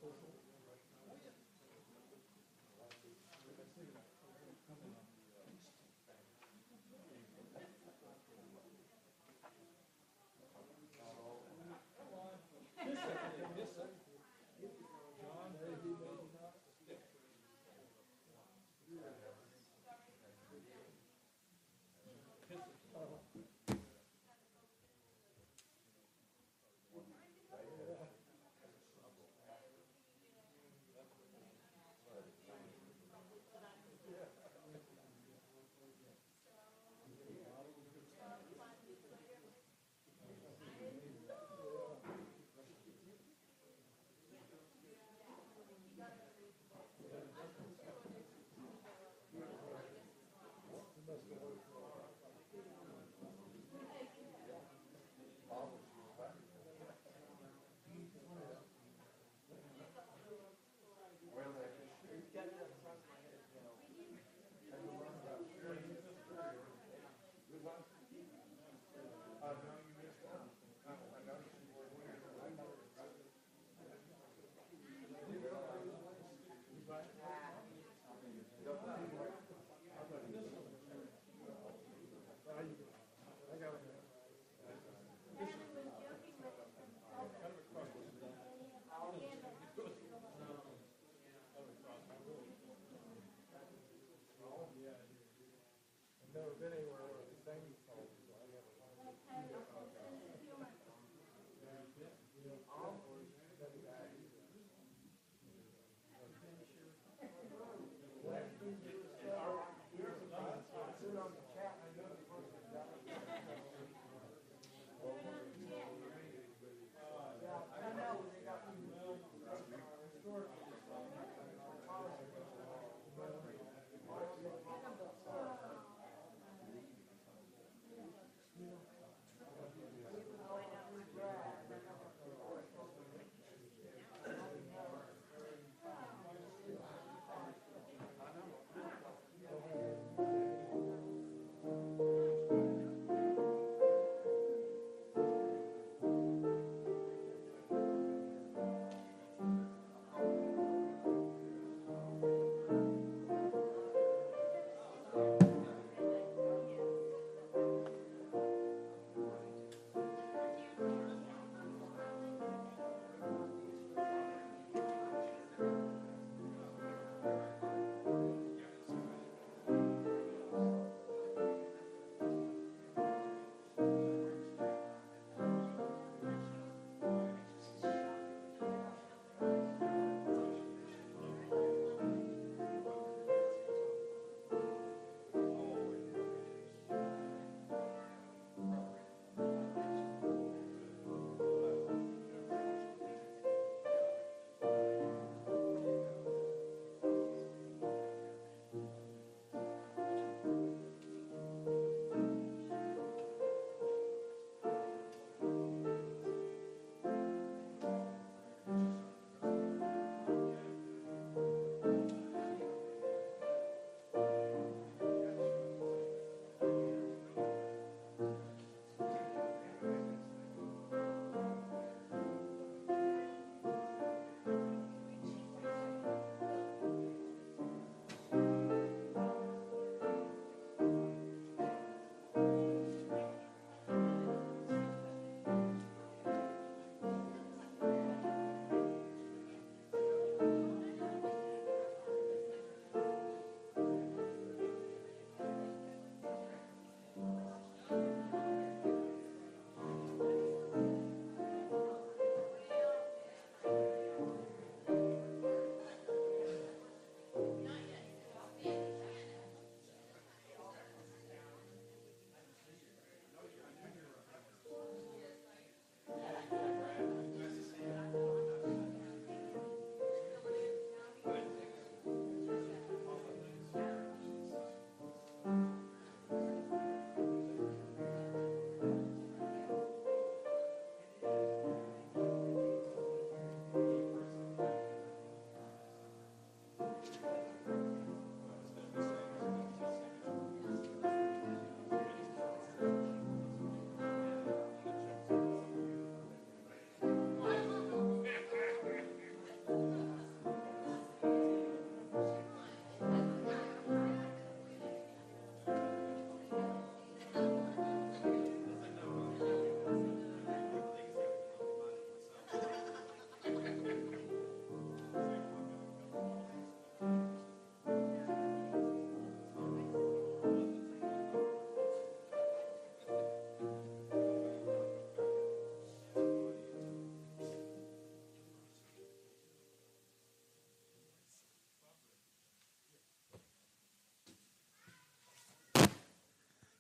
Never been anywhere where the same salt.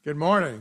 Good morning.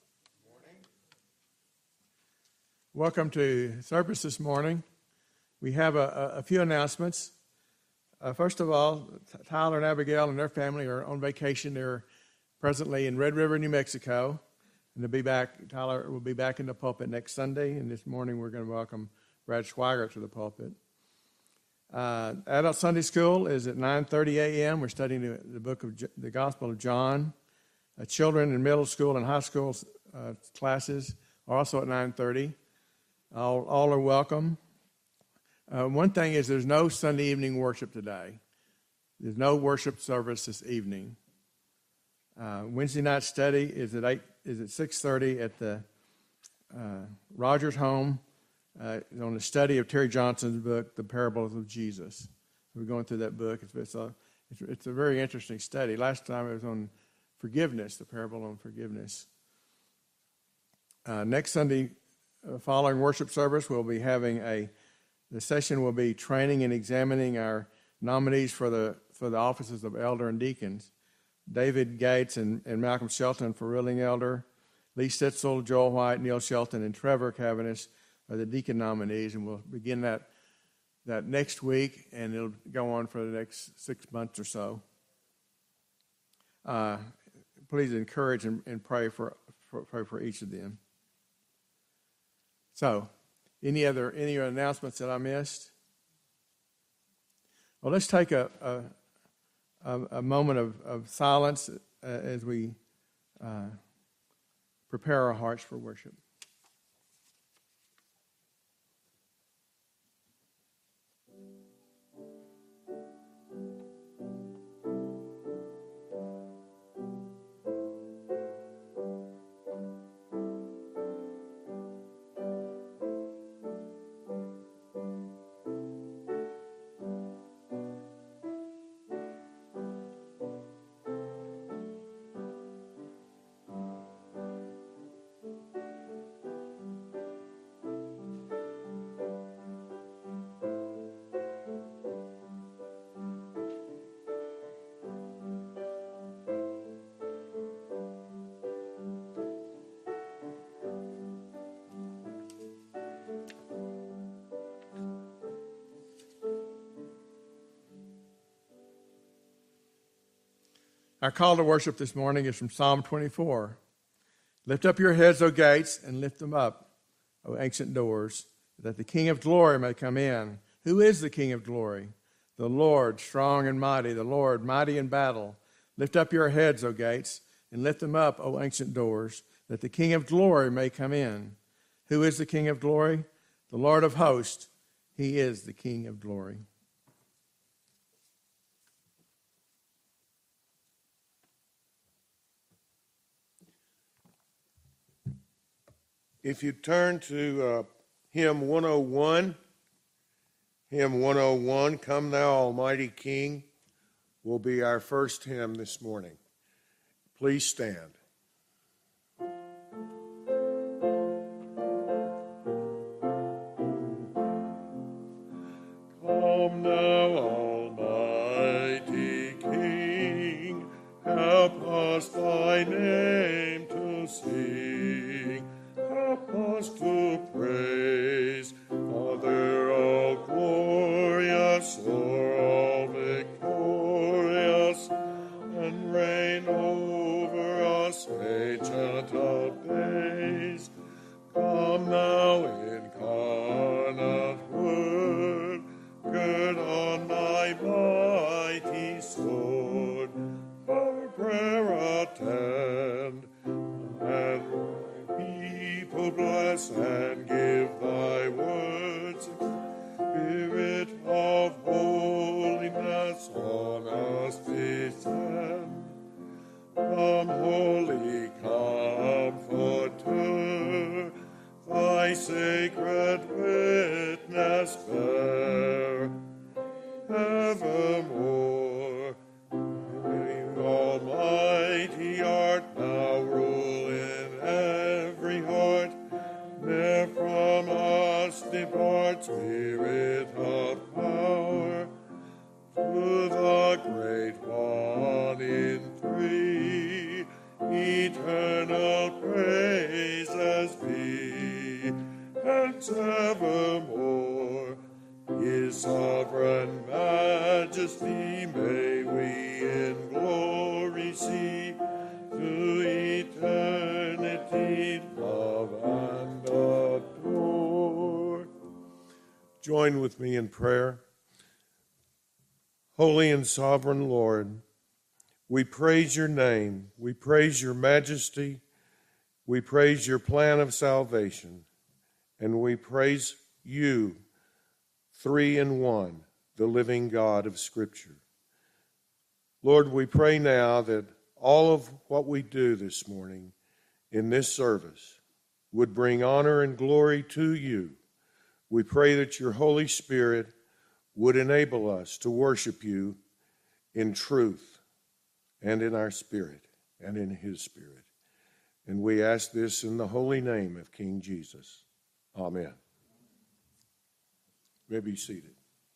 Welcome to service this morning. We have a few announcements. First of all, Tyler and Abigail and their family are on vacation. They're presently in Red River, New Mexico, and they'll be back. Tyler will be back in the pulpit next Sunday, and this morning we're going to welcome Brad Schweiger to the pulpit. Adult Sunday School is at 9:30 a.m. We're studying the book of the Gospel of John. Children in middle school and high school classes are also at 9:30. All are welcome. One thing is there's no Sunday evening worship today. There's no worship service this evening. Wednesday night study is at 6:30 at the Rogers home on the study of Terry Johnson's book, The Parables of Jesus. We're going through that book. It's a very interesting study. Last time it was on forgiveness, the parable on forgiveness. Next Sunday, following worship service, we'll be having the session will be training and examining our nominees for the offices of elder and deacons. David Gates and Malcolm Shelton for ruling elder. Lee Stitzel, Joel White, Neil Shelton, and Trevor Cavaness are the deacon nominees, and we'll begin that next week, and it'll go on for the next 6 months or so. Please encourage and pray for each of them. So, any other announcements that I missed? Well, let's take a moment of silence as we prepare our hearts for worship. Our call to worship this morning is from Psalm 24. Lift up your heads, O gates, and lift them up, O ancient doors, that the King of glory may come in. Who is the King of glory? The Lord, strong and mighty, the Lord, mighty in battle. Lift up your heads, O gates, and lift them up, O ancient doors, that the King of glory may come in. Who is the King of glory? The Lord of hosts. He is the King of glory. If you turn to hymn 101, Come Thou Almighty King, will be our first hymn this morning. Please stand. Come thou Almighty King, help us thy name to sing. Help us to praise, Father all glorious, o'er all victorious, and reign over us, ancient of days. Come thou incarnate Word, gird on thy mighty sword, our prayer attend, and bless and give thy words, Spirit of holiness on us descend. Come, Holy Comforter, thy sacred witness bear, evermore. Almighty art thou, rule in every heart. Ne'er from us depart, Spirit of power, to the great one in three, eternal praises be, and evermore His sovereign majesty may we in glory see, to eternity love and adore. Join with me in prayer. Holy and sovereign Lord, we praise your name, we praise your majesty, we praise your plan of salvation, and we praise you, three in one, the living God of Scripture. Lord, we pray now that all of what we do this morning in this service would bring honor and glory to you. We pray that your Holy Spirit would enable us to worship you in truth and in our spirit and in his spirit. And we ask this in the holy name of King Jesus. Amen. You may be seated.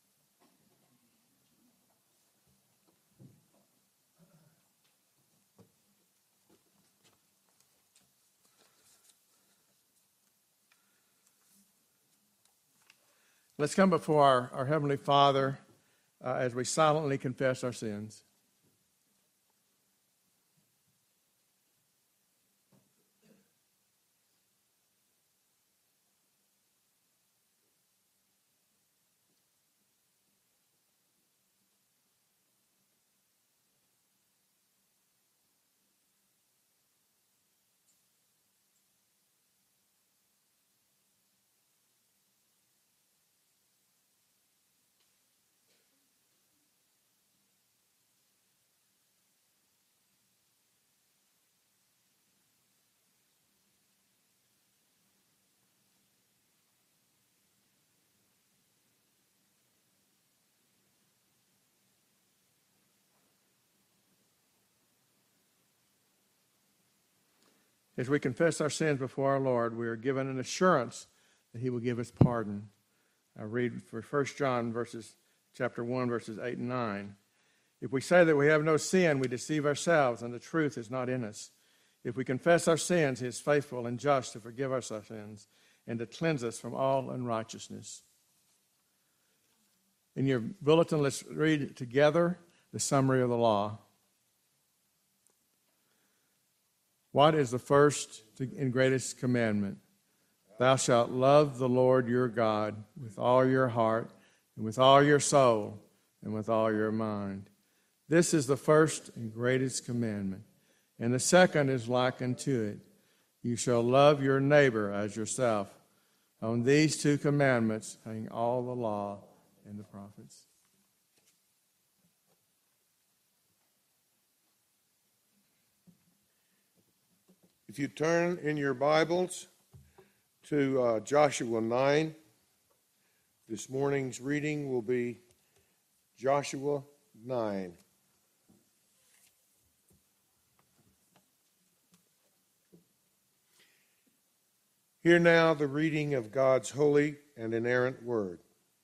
Let's come before our Heavenly Father as we silently confess our sins. As we confess our sins before our Lord, we are given an assurance that he will give us pardon. I read for 1 John chapter 1, verses 8 and 9. If we say that we have no sin, we deceive ourselves, and the truth is not in us. If we confess our sins, he is faithful and just to forgive us our sins and to cleanse us from all unrighteousness. In your bulletin, let's read together the summary of the law. What is the first and greatest commandment? Thou shalt love the Lord your God with all your heart and with all your soul and with all your mind. This is the first and greatest commandment. And the second is like unto it. You shall love your neighbor as yourself. On these two commandments hang all the law and the prophets. If you turn in your Bibles to Joshua 9, this morning's reading will be Joshua 9. Hear now the reading of God's holy and inerrant word.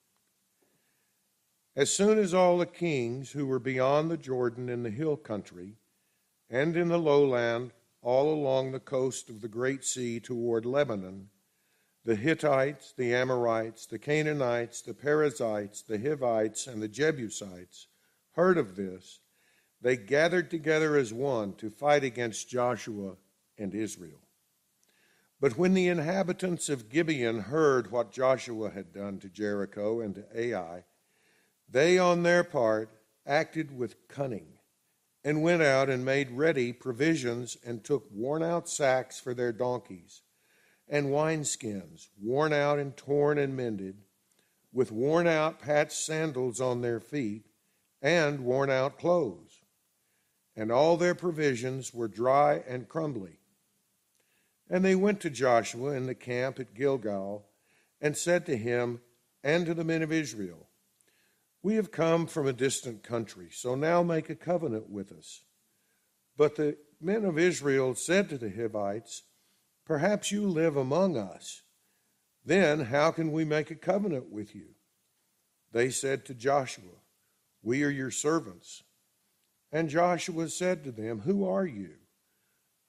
As soon as all the kings who were beyond the Jordan in the hill country and in the lowland all along the coast of the Great Sea toward Lebanon, the Hittites, the Amorites, the Canaanites, the Perizzites, the Hivites, and the Jebusites heard of this, they gathered together as one to fight against Joshua and Israel. But when the inhabitants of Gibeon heard what Joshua had done to Jericho and to Ai, they on their part acted with cunning and went out and made ready provisions and took worn-out sacks for their donkeys and wineskins, worn out and torn and mended, with worn-out patched sandals on their feet and worn-out clothes. And all their provisions were dry and crumbly. And they went to Joshua in the camp at Gilgal and said to him and to the men of Israel, We have come from a distant country, so now make a covenant with us. But the men of Israel said to the Hivites, Perhaps you live among us. Then how can we make a covenant with you? They said to Joshua, We are your servants. And Joshua said to them, Who are you?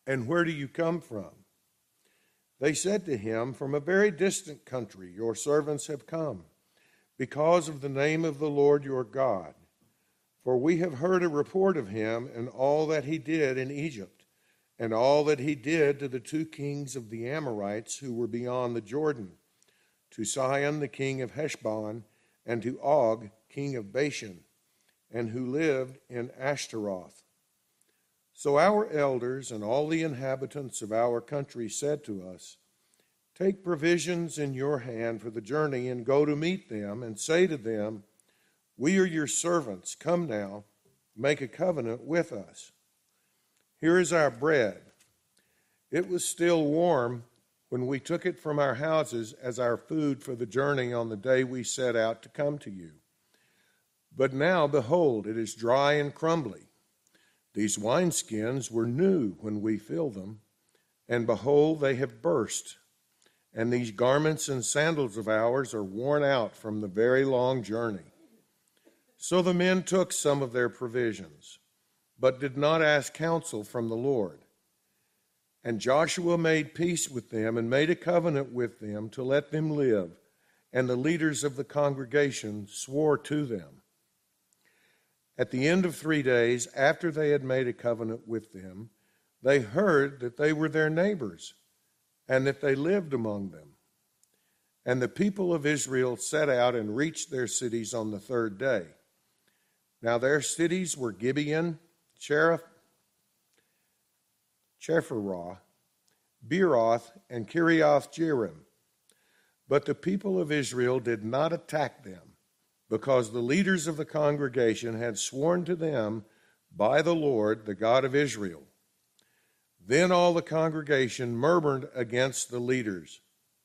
"And where do you come from?" They said to him, "From a very distant country your servants have come, because of the name of the Lord your God. For we have heard a report of him and all that he did in Egypt, and all that he did to the two kings of the Amorites who were beyond the Jordan, to Sihon the king of Heshbon, and to Og king of Bashan, and who lived in Ashtaroth. So our elders and all the inhabitants of our country said to us, 'Take provisions in your hand for the journey and go to meet them, and say to them, We are your servants. Come now, make a covenant with us. Here is our bread. It was still warm when we took it from our houses as our food for the journey on the day we set out to come to you. But now, behold, it is dry and crumbly. These wineskins were new when we filled them, and behold, they have burst. And these garments and sandals of ours are worn out from the very long journey.' So the men took some of their provisions, but did not ask counsel from the Lord. And Joshua made peace with them and made a covenant with them to let them live, and the leaders of the congregation swore to them. At the end of 3 days, after they had made a covenant with them, they heard that they were their neighbors, and that they lived among them. And the people of Israel set out and reached their cities on the 3rd day. Now their cities were Gibeon, Chephirah, Beeroth, and Kiriath-Jearim. But the people of Israel did not attack them, because the leaders of the congregation had sworn to them by the Lord, the God of Israel. Then all the congregation murmured against the leaders.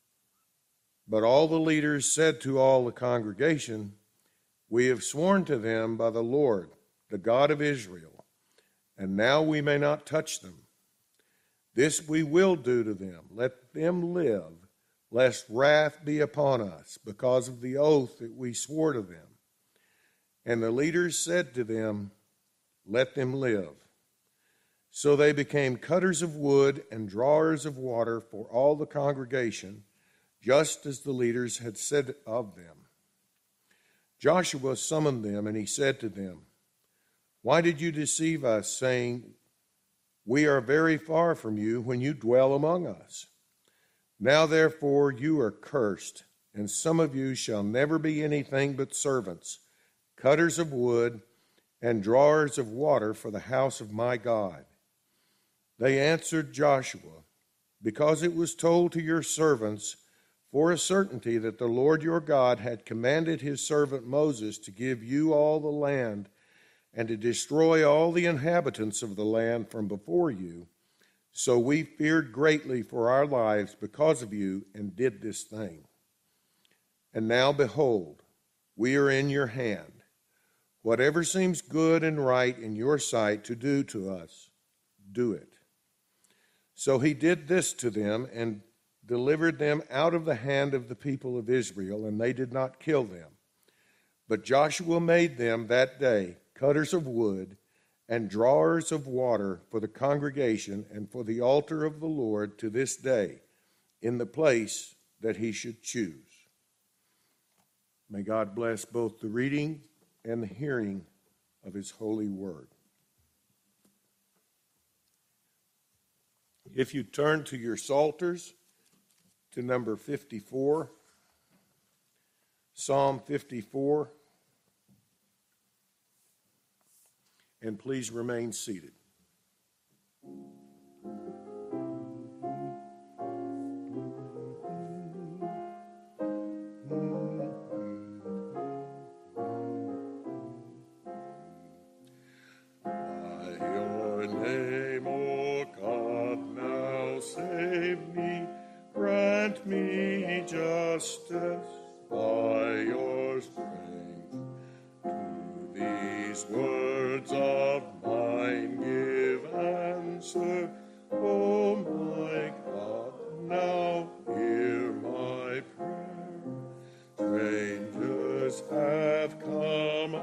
But all the leaders said to all the congregation, We have sworn to them by the Lord, the God of Israel, and now we may not touch them. This we will do to them. Let them live, lest wrath be upon us because of the oath that we swore to them. And the leaders said to them, Let them live. So they became cutters of wood and drawers of water for all the congregation, just as the leaders had said of them. Joshua summoned them, and he said to them, Why did you deceive us, saying, We are very far from you when you dwell among us? Now therefore you are cursed, and some of you shall never be anything but servants, cutters of wood, and drawers of water for the house of my God. They answered Joshua, Because it was told to your servants for a certainty that the Lord your God had commanded his servant Moses to give you all the land and to destroy all the inhabitants of the land from before you. So we feared greatly for our lives because of you and did this thing. And now behold, we are in your hand. Whatever seems good and right in your sight to do to us, do it. So he did this to them and delivered them out of the hand of the people of Israel, and they did not kill them. But Joshua made them that day cutters of wood and drawers of water for the congregation and for the altar of the Lord to this day, in the place that he should choose. May God bless both the reading and the hearing of his holy word. If you turn to your psalters, to number 54, Psalm 54, and please remain seated. Grant me justice by your strength. To these words of mine give answer. O my God, now hear my prayer. Strangers have come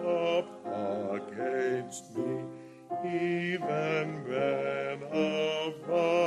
up against me, even men of the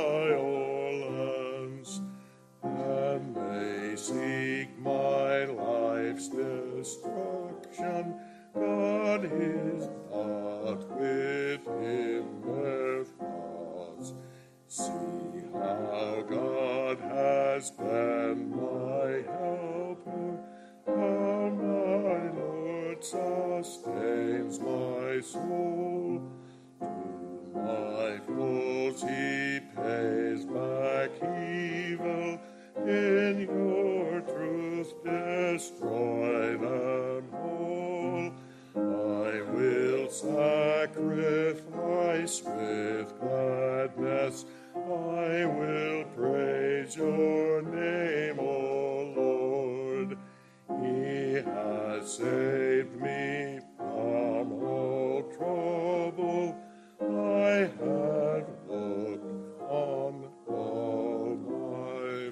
evil, in your truth destroy them all. I will sacrifice with gladness, I will praise your name, O Lord. He has saved me from all trouble. I have looked on all my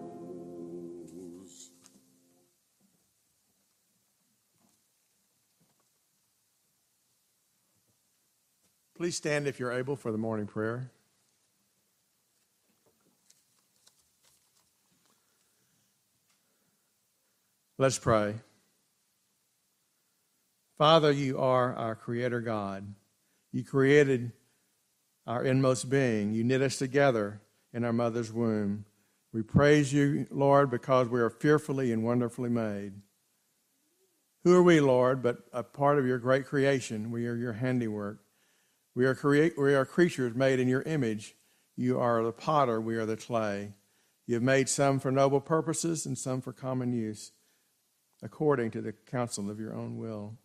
foes. Please stand if you're able for the morning prayer. Let's pray. Father, you are our Creator God. You created our inmost being. You knit us together in our mother's womb. We praise you, Lord, because we are fearfully and wonderfully made. Who are we, Lord, but a part of your great creation? We are your handiwork. We are creatures made in your image. You are the potter, we are the clay. You have made some for noble purposes and some for common use, according to the counsel of your own will.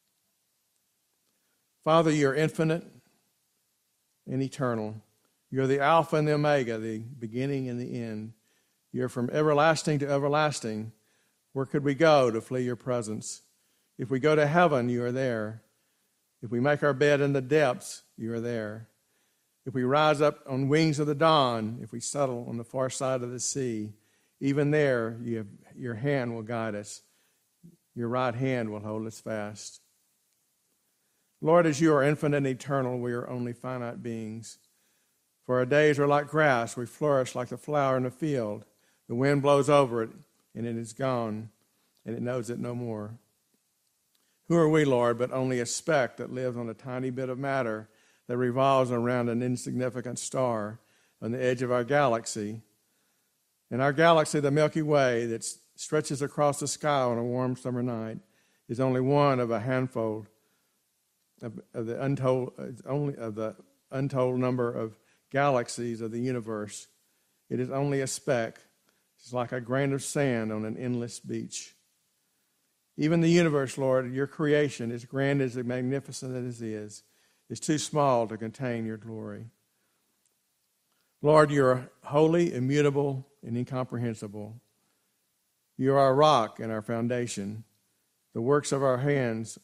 Father, you are infinite and eternal. You are the Alpha and the Omega, the beginning and the end. You are from everlasting to everlasting. Where could we go to flee your presence? If we go to heaven, you are there. If we make our bed in the depths, you are there. If we rise up on wings of the dawn, if we settle on the far side of the sea, even there your hand will guide us. Your right hand will hold us fast. Lord, as you are infinite and eternal, we are only finite beings. For our days are like grass. We flourish like the flower in the field. The wind blows over it, and it is gone, and it knows it no more. Who are we, Lord, but only a speck that lives on a tiny bit of matter that revolves around an insignificant star on the edge of our galaxy? And our galaxy, the Milky Way, that stretches across the sky on a warm summer night, is only one of a handful of the untold number of galaxies of the universe. It is only a speck. It's like a grain of sand on an endless beach. Even the universe, Lord, your creation, as grand as magnificent as it is too small to contain your glory. Lord, you are holy, immutable, and incomprehensible. You are our rock and our foundation. The works of your hands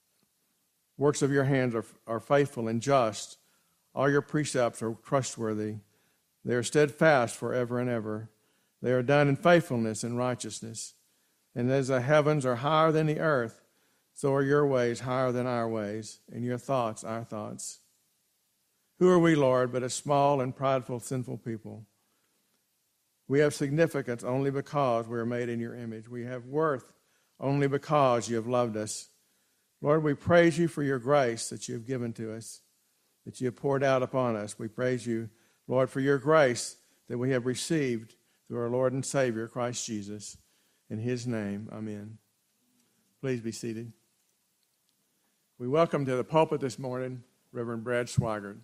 are faithful and just. All your precepts are trustworthy. They are steadfast forever and ever. They are done in faithfulness and righteousness. And as the heavens are higher than the earth, so are your ways higher than our ways, and your thoughts our thoughts. Who are we, Lord, but a small and prideful, sinful people? We have significance only because we are made in your image. We have worth only because you have loved us. Lord, we praise you for your grace that you have given to us, that you have poured out upon us. We praise you, Lord, for your grace that we have received through our Lord and Savior, Christ Jesus. In his name, amen. Please be seated. We welcome to the pulpit this morning Reverend Brad Swigert.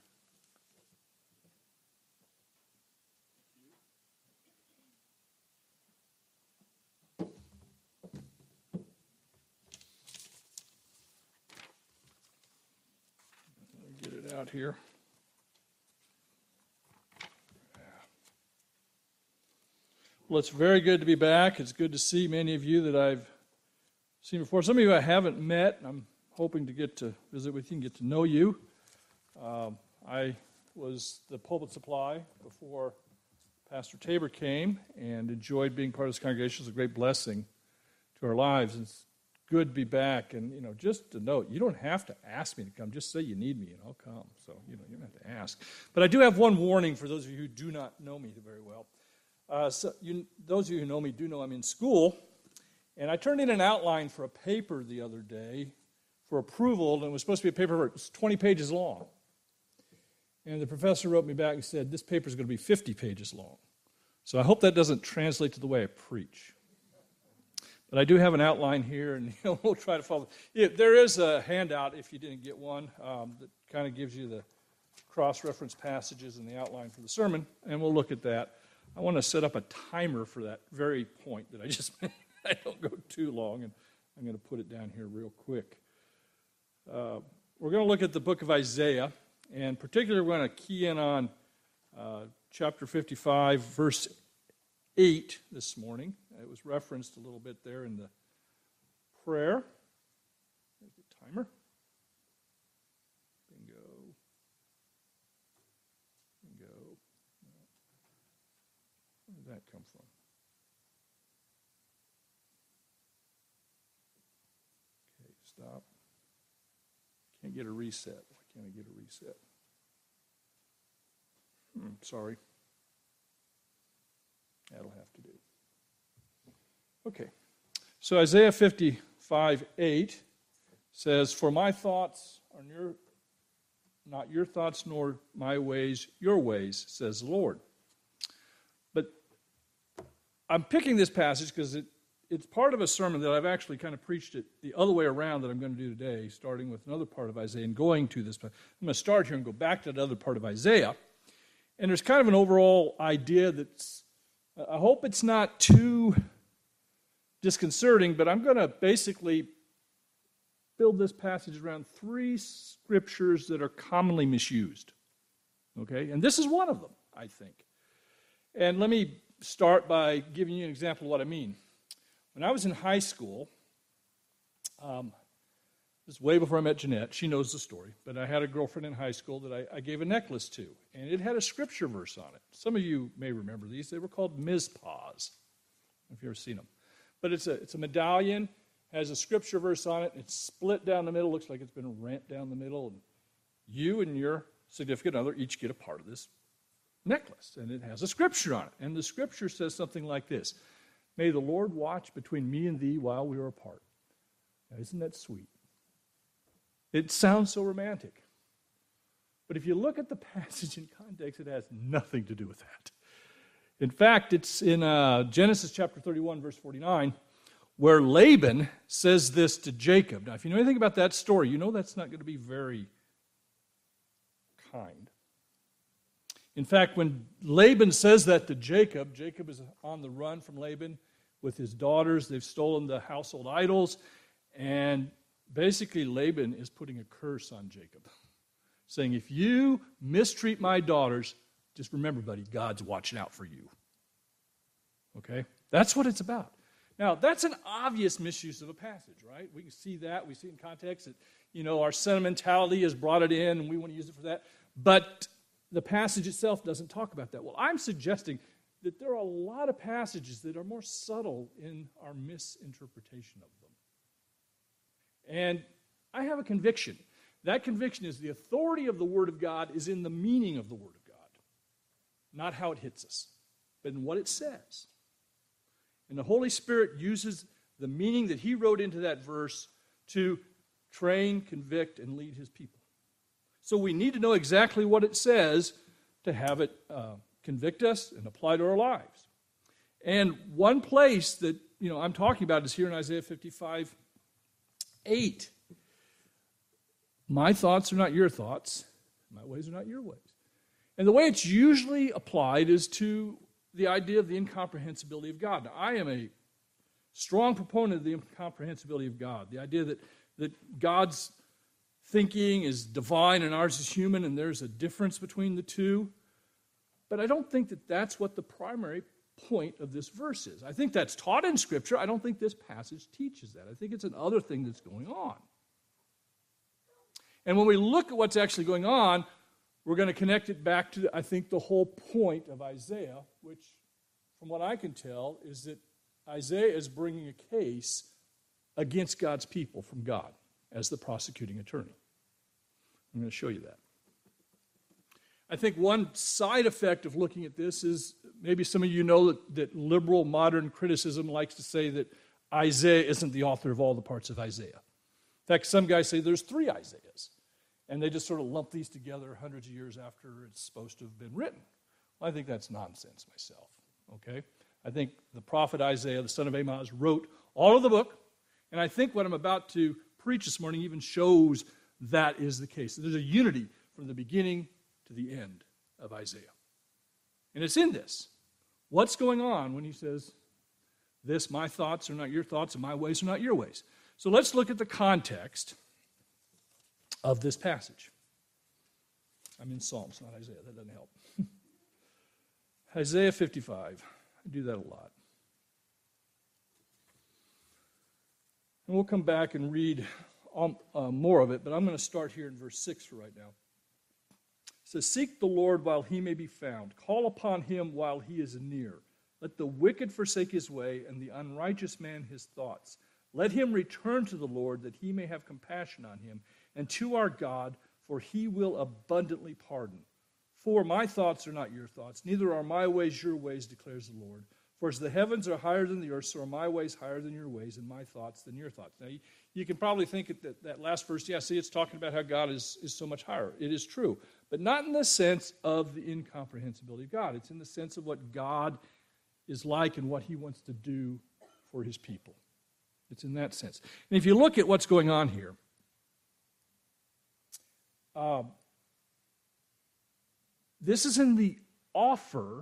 Get it out here. Well, it's very good to be back. It's good to see many of you that I've seen before. Some of you I haven't met. I'm hoping to get to visit with you and get to know you. I was the pulpit supply before Pastor Tabor came and enjoyed being part of this congregation. It's a great blessing to our lives. It's good to be back. And, just to note, you don't have to ask me to come. Just say you need me and I'll come. So, you don't have to ask. But I do have one warning for those of you who do not know me very well. Those of you who know me do know I'm in school, and I turned in an outline for a paper the other day for approval, and it was supposed to be a paper that was 20 pages long. And the professor wrote me back and said, this paper is going to be 50 pages long. So I hope that doesn't translate to the way I preach. But I do have an outline here, and we'll try to follow. There is a handout, if you didn't get one, that kind of gives you the cross-reference passages and the outline for the sermon, and we'll look at that. I want to set up a timer for that very point that I just made. I don't go too long, and I'm going to put it down here real quick. We're going to look at the book of Isaiah, and particularly we're going to key in on chapter 55, verse 8 this morning. It was referenced a little bit there in the prayer. There's the timer. Bingo. Bingo. Where did that come from? Okay, stop. Can't get a reset. Why can't I get a reset? Sorry. That'll have to do. Okay. So Isaiah 55:8 says, "For my thoughts are not your thoughts, nor my ways your ways, says the Lord." But I'm picking this passage because it's part of a sermon that I've actually kind of preached it the other way around that I'm going to do today, starting with another part of Isaiah and going to this. I'm going to start here and go back to that other part of Isaiah. And there's kind of an overall idea that's, I hope it's not too disconcerting, but I'm going to basically build this passage around three scriptures that are commonly misused. Okay? And this is one of them, I think. And let me start by giving you an example of what I mean. When I was in high school, this is way before I met Jeanette. She knows the story. But I had a girlfriend in high school that I gave a necklace to, and it had a scripture verse on it. Some of you may remember these. They were called Mizpahs, if you've ever seen them. But it's a medallion, has a scripture verse on it, and it's split down the middle. Looks like it's been rent down the middle. And you and your significant other each get a part of this necklace, and it has a scripture on it. And the scripture says something like this: "May the Lord watch between me and thee while we are apart." Now, isn't that sweet? It sounds so romantic. But if you look at the passage in context, it has nothing to do with that. In fact, it's in Genesis chapter 31, verse 49, where Laban says this to Jacob. Now, if you know anything about that story, you know that's not going to be very kind. In fact, when Laban says that to Jacob, Jacob is on the run from Laban with his daughters. They've stolen the household idols, and basically Laban is putting a curse on Jacob, saying, if you mistreat my daughters, just remember, buddy, God's watching out for you. Okay? That's what it's about. Now, that's an obvious misuse of a passage, right? We can see that. We see it in context that, our sentimentality has brought it in, and we want to use it for that. But the passage itself doesn't talk about that. Well, I'm suggesting that there are a lot of passages that are more subtle in our misinterpretation of them. And I have a conviction. That conviction is the authority of the Word of God is in the meaning of the Word of God, not how it hits us, but in what it says. And the Holy Spirit uses the meaning that He wrote into that verse to train, convict, and lead His people. So we need to know exactly what it says to have it convict us and apply to our lives. And one place that I'm talking about is here in Isaiah 55:8. My thoughts are not your thoughts. My ways are not your ways. And the way it's usually applied is to the idea of the incomprehensibility of God. Now, I am a strong proponent of the incomprehensibility of God. The idea that God's thinking is divine and ours is human, and there's a difference between the two. But I don't think that that's what the primary point of this verse is. I think that's taught in Scripture. I don't think this passage teaches that. I think it's another thing that's going on. And when we look at what's actually going on, we're going to connect it back to, I think, the whole point of Isaiah, which, from what I can tell, is that Isaiah is bringing a case against God's people from God as the prosecuting attorney. I'm going to show you that. I think one side effect of looking at this is, maybe some of you know that liberal modern criticism likes to say that Isaiah isn't the author of all the parts of Isaiah. In fact, some guys say there's 3 Isaiahs, and they just sort of lump these together hundreds of years after it's supposed to have been written. Well, I think that's nonsense myself, okay? I think the prophet Isaiah, the son of Amoz, wrote all of the book, and I think what I'm about to preach this morning even shows that is the case. There's a unity from the beginning to the end of Isaiah. And it's in this. What's going on when he says, this, my thoughts are not your thoughts, and my ways are not your ways? So let's look at the context of this passage. I'm in Psalms, not Isaiah. That doesn't help. Isaiah 55. I do that a lot. And we'll come back and read more of it, but I'm going to start here in verse 6 for right now. It says, seek the Lord while he may be found. Call upon him while he is near. Let the wicked forsake his way, and the unrighteous man his thoughts. Let him return to the Lord, that he may have compassion on him, and to our God, for he will abundantly pardon. For my thoughts are not your thoughts, neither are my ways your ways, declares the Lord. For as the heavens are higher than the earth, so are my ways higher than your ways, and my thoughts than your thoughts. Now, you can probably think that last verse, yeah, see, it's talking about how God is so much higher. It is true, but not in the sense of the incomprehensibility of God. It's in the sense of what God is like and what he wants to do for his people. It's in that sense. And if you look at what's going on here, this is in the offer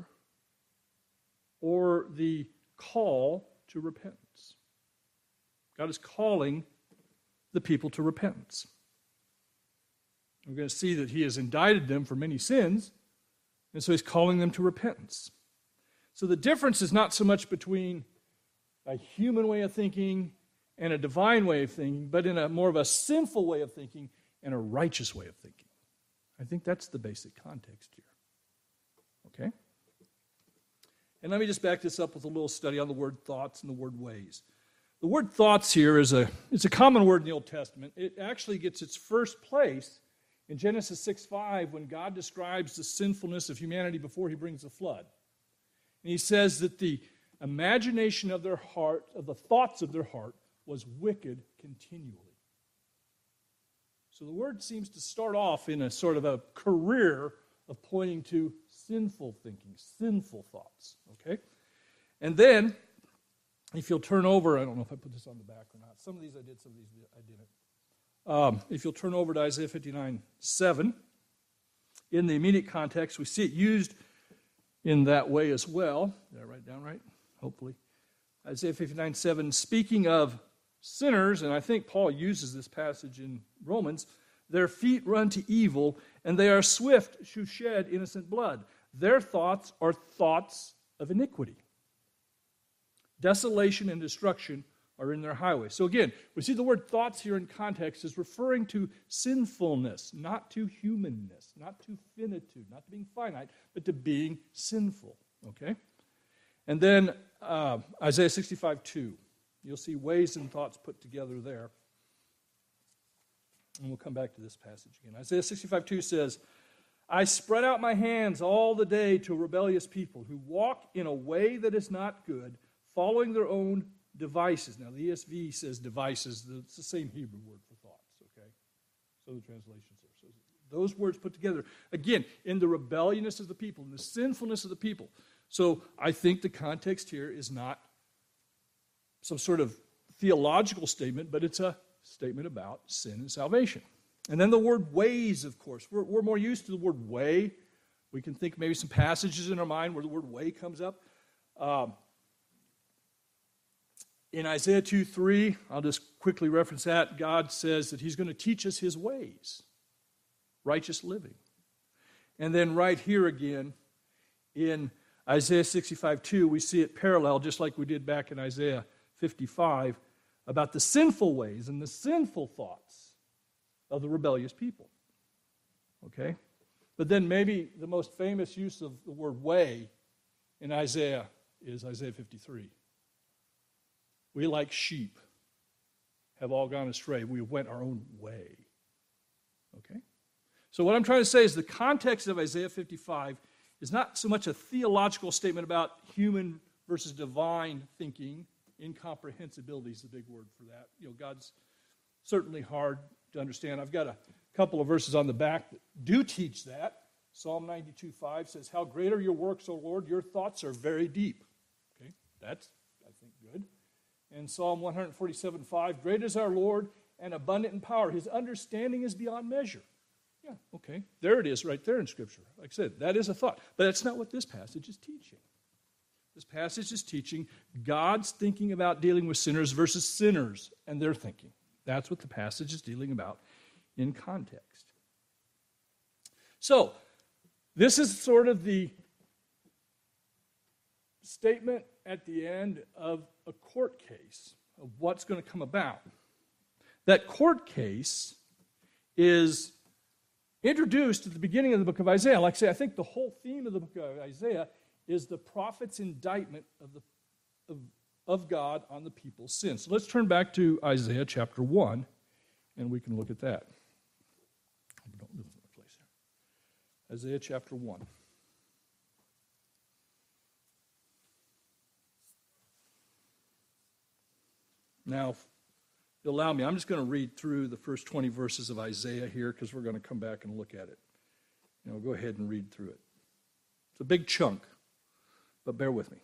or the call to repentance. God is calling the people to repentance. We're going to see that he has indicted them for many sins, and so he's calling them to repentance. So the difference is not so much between a human way of thinking and a divine way of thinking, but in a more of a sinful way of thinking and a righteous way of thinking. I think that's the basic context here. Okay? And let me just back this up with a little study on the word thoughts and the word ways. The word thoughts here it's a common word in the Old Testament. It actually gets its first place in Genesis 6:5 when God describes the sinfulness of humanity before he brings the flood. And he says that the imagination of their heart, of the thoughts of their heart, was wicked continually. So the word seems to start off in a sort of a career of pointing to sinful thinking, sinful thoughts, okay? And then, if you'll turn over, I don't know if I put this on the back or not. Some of these I did, some of these I didn't. If you'll turn over to Isaiah 59:7, in the immediate context, we see it used in that way as well. Did I write it down right? Hopefully. Isaiah 59:7, speaking of sinners, and I think Paul uses this passage in Romans, their feet run to evil, and they are swift to shed innocent blood. Their thoughts are thoughts of iniquity. Desolation and destruction are in their highways. So again, we see the word thoughts here in context is referring to sinfulness, not to humanness, not to finitude, not to being finite, but to being sinful. Okay? And then Isaiah 65:2. You'll see ways and thoughts put together there. And we'll come back to this passage again. Isaiah 65:2 says, I spread out my hands all the day to a rebellious people who walk in a way that is not good, following their own devices. Now, the ESV says devices. It's the same Hebrew word for thoughts, okay? So the translations there. So those words put together, again, in the rebelliousness of the people, in the sinfulness of the people. So I think the context here is not some sort of theological statement, but it's a statement about sin and salvation. And then the word ways, of course. We're more used to the word way. We can think maybe some passages in our mind where the word way comes up. In Isaiah 2:3, I'll just quickly reference that, God says that he's going to teach us his ways, righteous living. And then right here again, in Isaiah 65:2, we see it parallel, just like we did back in Isaiah 55, about the sinful ways and the sinful thoughts of the rebellious people. Okay? But then maybe the most famous use of the word way in Isaiah is Isaiah 53. We, like sheep, have all gone astray. We went our own way. Okay? So what I'm trying to say is the context of Isaiah 55 is not so much a theological statement about human versus divine thinking. Incomprehensibility is the big word for that. You know, God's certainly hard to understand. I've got a couple of verses on the back that do teach that. Psalm 92:5 says, how great are your works, O Lord, your thoughts are very deep. Okay, that's, I think, good. And Psalm 147:5, great is our Lord and abundant in power. His understanding is beyond measure. Yeah, okay, there it is right there in Scripture. Like I said, that is a thought. But that's not what this passage is teaching. This passage is teaching God's thinking about dealing with sinners versus sinners and their thinking. That's what the passage is dealing about in context. So, this is sort of the statement at the end of a court case of what's going to come about. That court case is introduced at the beginning of the book of Isaiah. Like I say, I think the whole theme of the book of Isaiah is the prophet's indictment of God on the people's sins. So let's turn back to Isaiah chapter 1, and we can look at that. Don't move from the place here. Isaiah chapter 1. Now, if you'll allow me, I'm just going to read through the first 20 verses of Isaiah here because we're going to come back and look at it. Go ahead and read through it. It's a big chunk, but bear with me.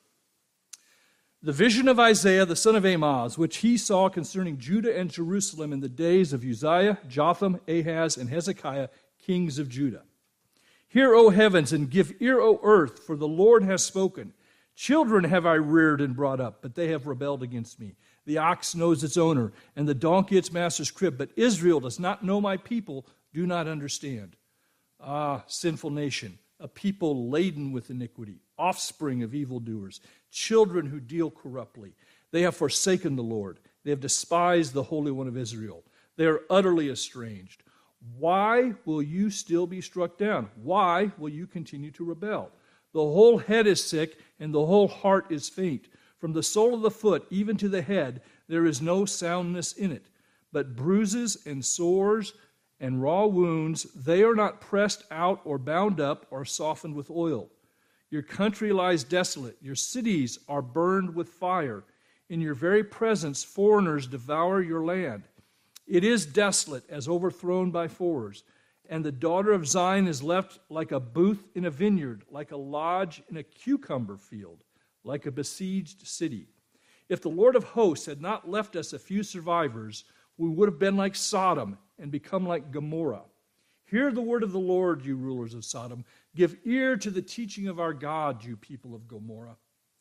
The vision of Isaiah, the son of Amoz, which he saw concerning Judah and Jerusalem in the days of Uzziah, Jotham, Ahaz, and Hezekiah, kings of Judah. Hear, O heavens, and give ear, O earth, for the Lord has spoken. Children have I reared and brought up, but they have rebelled against me. The ox knows its owner, and the donkey its master's crib, but Israel does not know, my people do not understand. Ah, sinful nation, a people laden with iniquity, offspring of evildoers, children who deal corruptly. They have forsaken the Lord. They have despised the Holy One of Israel. They are utterly estranged. Why will you still be struck down? Why will you continue to rebel? The whole head is sick, and the whole heart is faint. From the sole of the foot even to the head, there is no soundness in it, but bruises and sores and raw wounds. They are not pressed out or bound up or softened with oil. Your country lies desolate. Your cities are burned with fire. In your very presence, foreigners devour your land. It is desolate as overthrown by foreigners. And the daughter of Zion is left like a booth in a vineyard, like a lodge in a cucumber field, like a besieged city. If the Lord of hosts had not left us a few survivors, we would have been like Sodom and become like Gomorrah. Hear the word of the Lord, you rulers of Sodom. Give ear to the teaching of our God, you people of Gomorrah.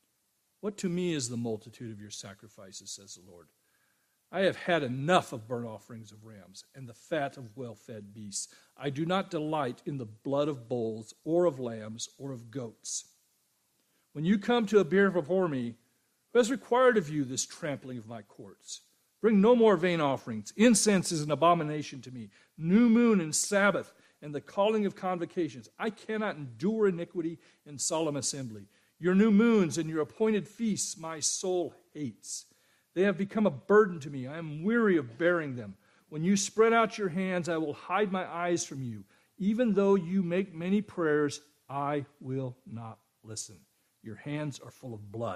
What to me is the multitude of your sacrifices, says the Lord. I have had enough of burnt offerings of rams and the fat of well-fed beasts. I do not delight in the blood of bulls or of lambs or of goats. When you come to appear before me, who has required of you this trampling of my courts? Bring no more vain offerings. Incense is an abomination to me. New moon and Sabbath and the calling of convocations. I cannot endure iniquity and solemn assembly. Your new moons and your appointed feasts my soul hates. They have become a burden to me. I am weary of bearing them. When you spread out your hands, I will hide my eyes from you. Even though you make many prayers, I will not listen. Your hands are full of blood.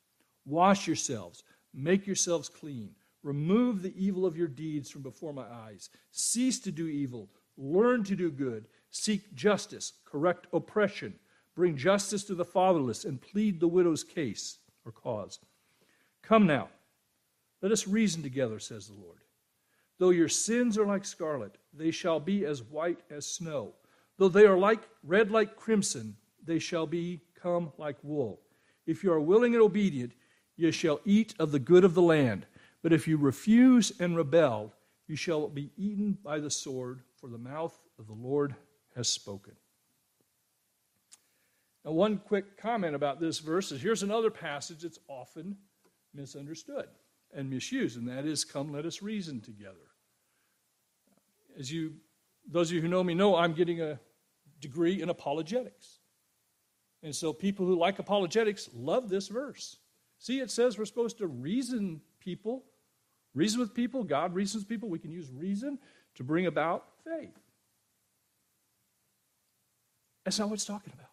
Wash yourselves. Make yourselves clean. Remove the evil of your deeds from before my eyes. Cease to do evil. Learn to do good. Seek justice. Correct oppression. Bring justice to the fatherless and plead the widow's case or cause. Come now. Let us reason together, says the Lord. Though your sins are like scarlet, they shall be as white as snow. Though they are red like crimson, they shall become like wool. If you are willing and obedient, you shall eat of the good of the land. But if you refuse and rebel, you shall be eaten by the sword, for the mouth of the Lord has spoken. Now, one quick comment about this verse is here's another passage that's often misunderstood and misused, and that is, come, let us reason together. Those of you who know me know I'm getting a degree in apologetics. And so people who like apologetics love this verse. See, it says we're supposed to reason with people. God reasons with people. We can use reason to bring about faith. That's not what it's talking about.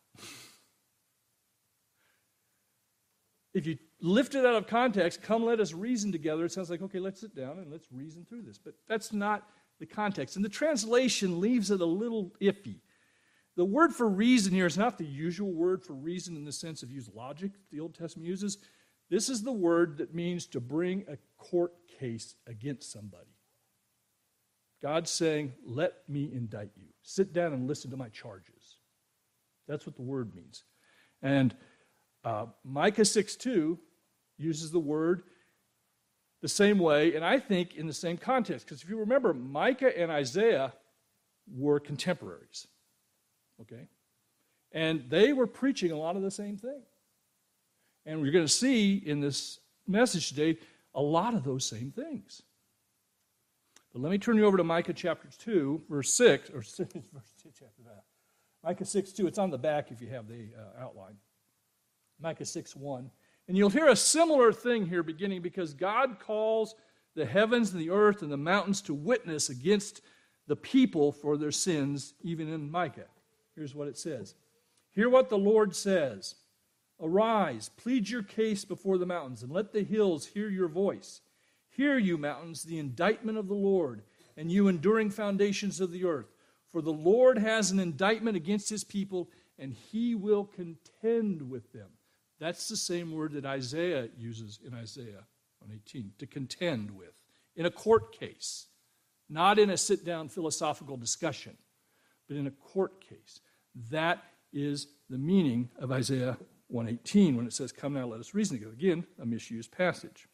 If you lift it out of context, come let us reason together, it sounds like, okay, let's sit down and let's reason through this. But that's not the context. And the translation leaves it a little iffy. The word for reason here is not the usual word for reason in the sense of use logic the Old Testament uses. This is the word that means to bring a court case against somebody. God's saying, let me indict you. Sit down and listen to my charges. That's what the word means. And Micah 6:2 uses the word the same way, and I think in the same context. Because if you remember, Micah and Isaiah were contemporaries. Okay? And they were preaching a lot of the same thing. And we're going to see in this message today a lot of those same things. But let me turn you over to Micah chapter 2, verse 6, or verse 2, chapter that. Micah 6:2. It's on the back if you have the outline. Micah 6:1. And you'll hear a similar thing here beginning, because God calls the heavens and the earth and the mountains to witness against the people for their sins, even in Micah. Here's what it says. Hear what the Lord says. Arise, plead your case before the mountains, and let the hills hear your voice. Hear, you mountains, the indictment of the Lord, and you enduring foundations of the earth. For the Lord has an indictment against his people, and he will contend with them. That's the same word that Isaiah uses in Isaiah 1:18, to contend with, in a court case, not in a sit-down philosophical discussion, but in a court case. That is the meaning of Isaiah 1:18 when it says, come now, let us reason together. Again, a misused passage.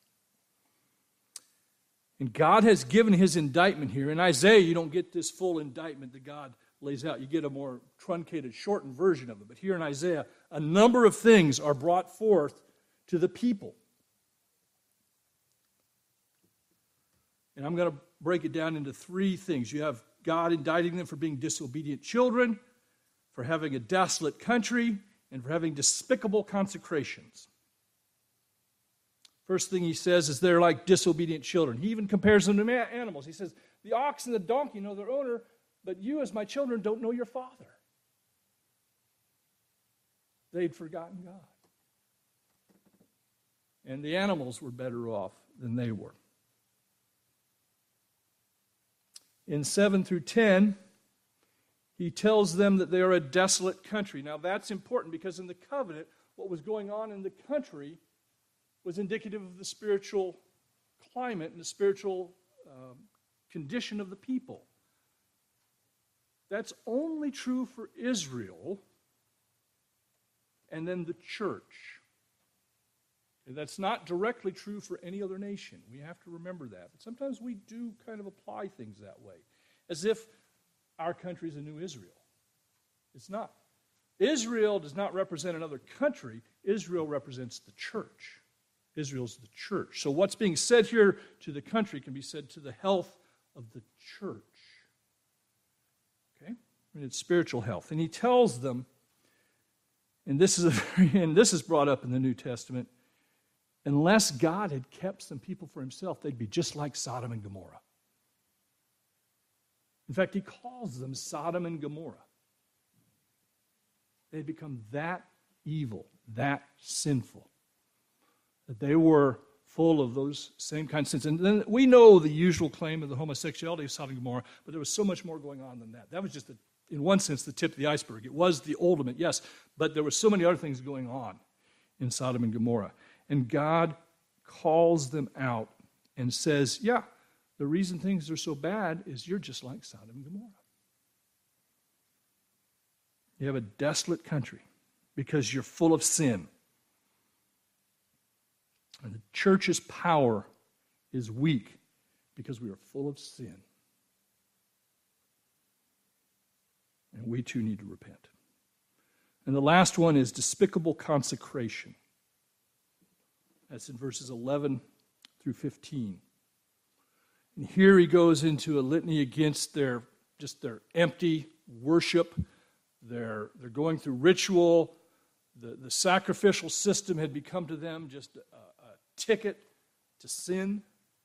And God has given his indictment here. In Isaiah, you don't get this full indictment that God lays out. You get a more truncated, shortened version of it. But here in Isaiah, a number of things are brought forth to the people. And I'm going to break it down into three things. You have God indicting them for being disobedient children, for having a desolate country, and for having despicable consecrations. First thing he says is they're like disobedient children. He even compares them to animals. He says, the ox and the donkey know their owner, but you as my children don't know your father. They'd forgotten God. And the animals were better off than they were. In 7 through 10, he tells them that they are a desolate country. Now that's important because in the covenant, what was going on in the country was indicative of the spiritual climate and the spiritual condition of the people. That's only true for Israel and then the church. And that's not directly true for any other nation. We have to remember that. But sometimes we do kind of apply things that way, as if our country is a new Israel. It's not. Israel does not represent another country. Israel represents the church. Israel's the church. So what's being said here to the country can be said to the health of the church. Okay? And it's spiritual health. And he tells them, and this is brought up in the New Testament, unless God had kept some people for himself, they'd be just like Sodom and Gomorrah. In fact, he calls them Sodom and Gomorrah. They'd become that evil, that sinful, that they were full of those same kinds of sins. And then we know the usual claim of the homosexuality of Sodom and Gomorrah, but there was so much more going on than that. That was just, in one sense, the tip of the iceberg. It was the ultimate, yes, but there were so many other things going on in Sodom and Gomorrah. And God calls them out and says, yeah, the reason things are so bad is you're just like Sodom and Gomorrah. You have a desolate country because you're full of sin. And the church's power is weak because we are full of sin. And we too need to repent. And the last one is despicable consecration. That's in verses 11 through 15. And here he goes into a litany against their empty worship. They're going through ritual. The sacrificial system had become to them just a ticket to sin.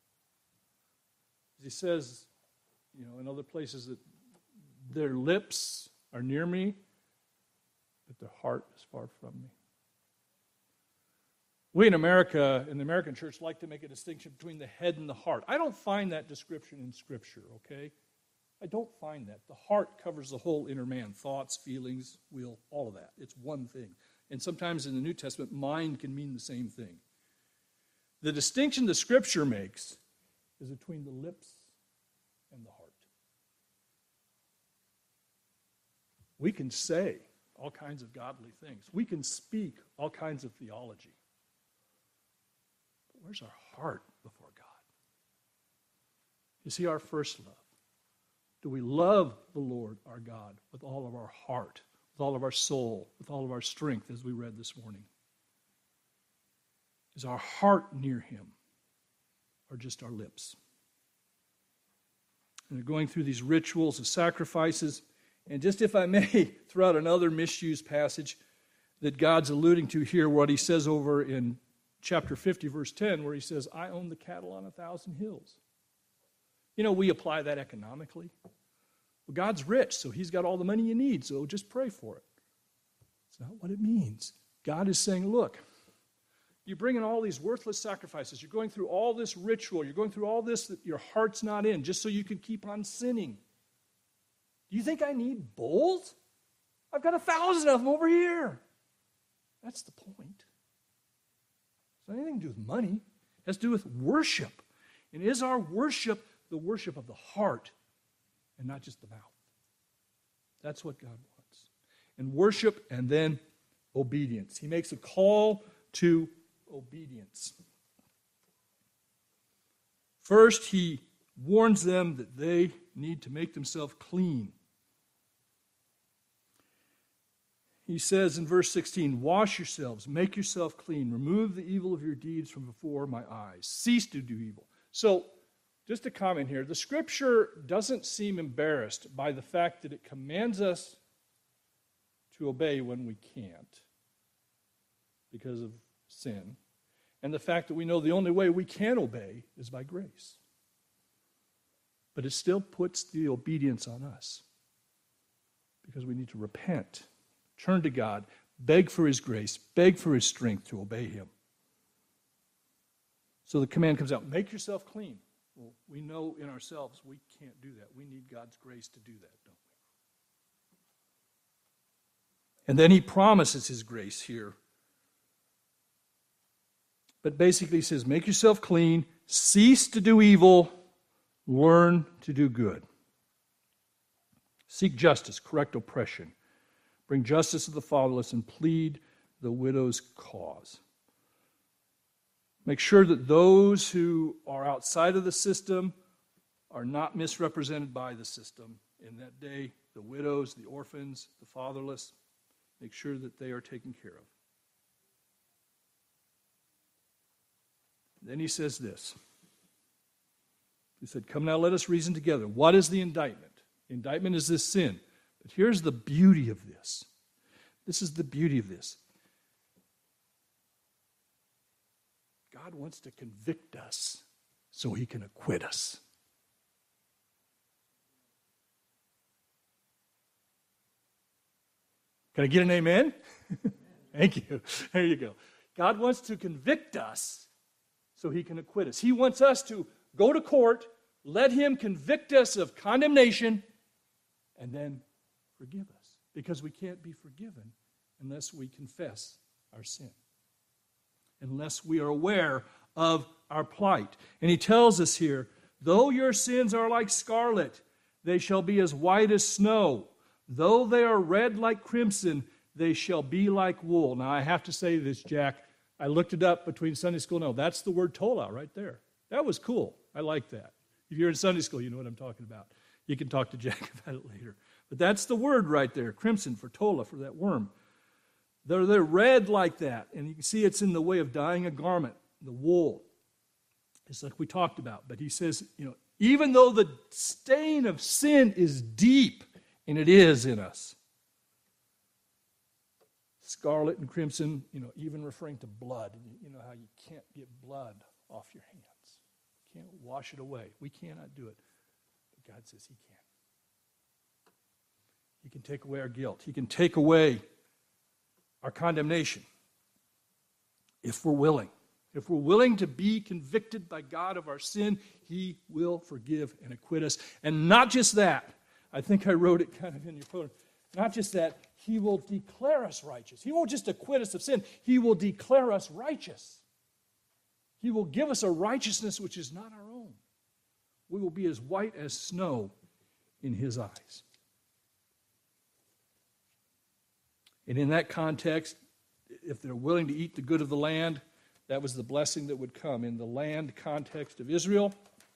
He says, in other places that their lips are near me, but their heart is far from me. We in America, in the American church, like to make a distinction between the head and the heart. I don't find that description in Scripture, okay? I don't find that. The heart covers the whole inner man, thoughts, feelings, will, all of that. It's one thing. And sometimes in the New Testament, mind can mean the same thing. The distinction the Scripture makes is between the lips and the heart. We can say all kinds of godly things. We can speak all kinds of theology. But where's our heart before God? Is he our first love? Do we love the Lord our God with all of our heart, with all of our soul, with all of our strength, as we read this morning? Is our heart near him, or just our lips? And they're going through these rituals of sacrifices. And just if I may throw out another misused passage that God's alluding to here, what he says over in chapter 50, verse 10, where he says, I own the cattle on 1,000 hills. You know, we apply that economically. Well, God's rich, so he's got all the money you need, so just pray for it. It's not what it means. God is saying, look, you bring in all these worthless sacrifices. You're going through all this ritual. You're going through all this that your heart's not in, just so you can keep on sinning. Do you think I need bulls? I've got 1,000 of them over here. That's the point. It's not anything to do with money. It has to do with worship. And is our worship the worship of the heart and not just the mouth? That's what God wants. And worship and then obedience. He makes a call to obedience. First, he warns them that they need to make themselves clean. He says in verse 16, wash yourselves, make yourself clean, remove the evil of your deeds from before my eyes, cease to do evil. So, just a comment here, the Scripture doesn't seem embarrassed by the fact that it commands us to obey when we can't because of sin, and the fact that we know the only way we can obey is by grace. But it still puts the obedience on us because we need to repent, turn to God, beg for his grace, beg for his strength to obey him. So the command comes out, make yourself clean. Well, we know in ourselves we can't do that. We need God's grace to do that, don't we? And then he promises his grace here. But basically he says, make yourself clean, cease to do evil, learn to do good. Seek justice, correct oppression. Bring justice to the fatherless and plead the widow's cause. Make sure that those who are outside of the system are not misrepresented by the system. In that day, the widows, the orphans, the fatherless, make sure that they are taken care of. Then he says this. He said, come now, let us reason together. What is the indictment? The indictment is this sin. But here's the beauty of this. This is the beauty of this. God wants to convict us so he can acquit us. Can I get an amen? Thank you. There you go. God wants to convict us so he can acquit us. He wants us to go to court, let him convict us of condemnation, and then forgive us. Because we can't be forgiven unless we confess our sin. Unless we are aware of our plight. And he tells us here, though your sins are like scarlet, they shall be as white as snow. Though they are red like crimson, they shall be like wool. Now I have to say this, Jack. I looked it up between Sunday school. No, that's the word tola right there. That was cool. I like that. If you're in Sunday school, you know what I'm talking about. You can talk to Jack about it later. But that's the word right there, crimson for tola, for that worm. They're red like that. And you can see it's in the way of dyeing a garment, the wool. It's like we talked about. But he says, even though the stain of sin is deep, and it is in us, scarlet and crimson, even referring to blood. You know how you can't get blood off your hands. You can't wash it away. We cannot do it. But God says he can. He can take away our guilt. He can take away our condemnation if we're willing. If we're willing to be convicted by God of our sin, he will forgive and acquit us. And not just that. I think I wrote it kind of in your phone. Not just that, he will declare us righteous. He won't just acquit us of sin. He will declare us righteous. He will give us a righteousness which is not our own. We will be as white as snow in his eyes. And in that context, if they're willing to eat the good of the land, that was the blessing that would come in the land context of Israel.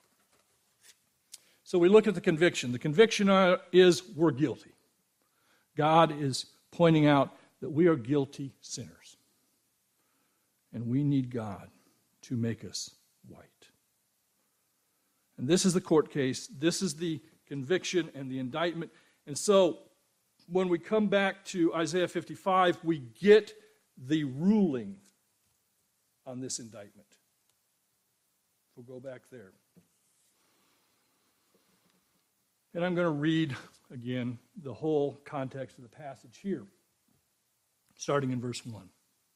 So we look at the conviction. The conviction is we're guilty. God is pointing out that we are guilty sinners. And we need God to make us white. And this is the court case. This is the conviction and the indictment. And so when we come back to Isaiah 55, we get the ruling on this indictment. We'll go back there. And I'm going to read, again, the whole context of the passage here, starting in verse 1.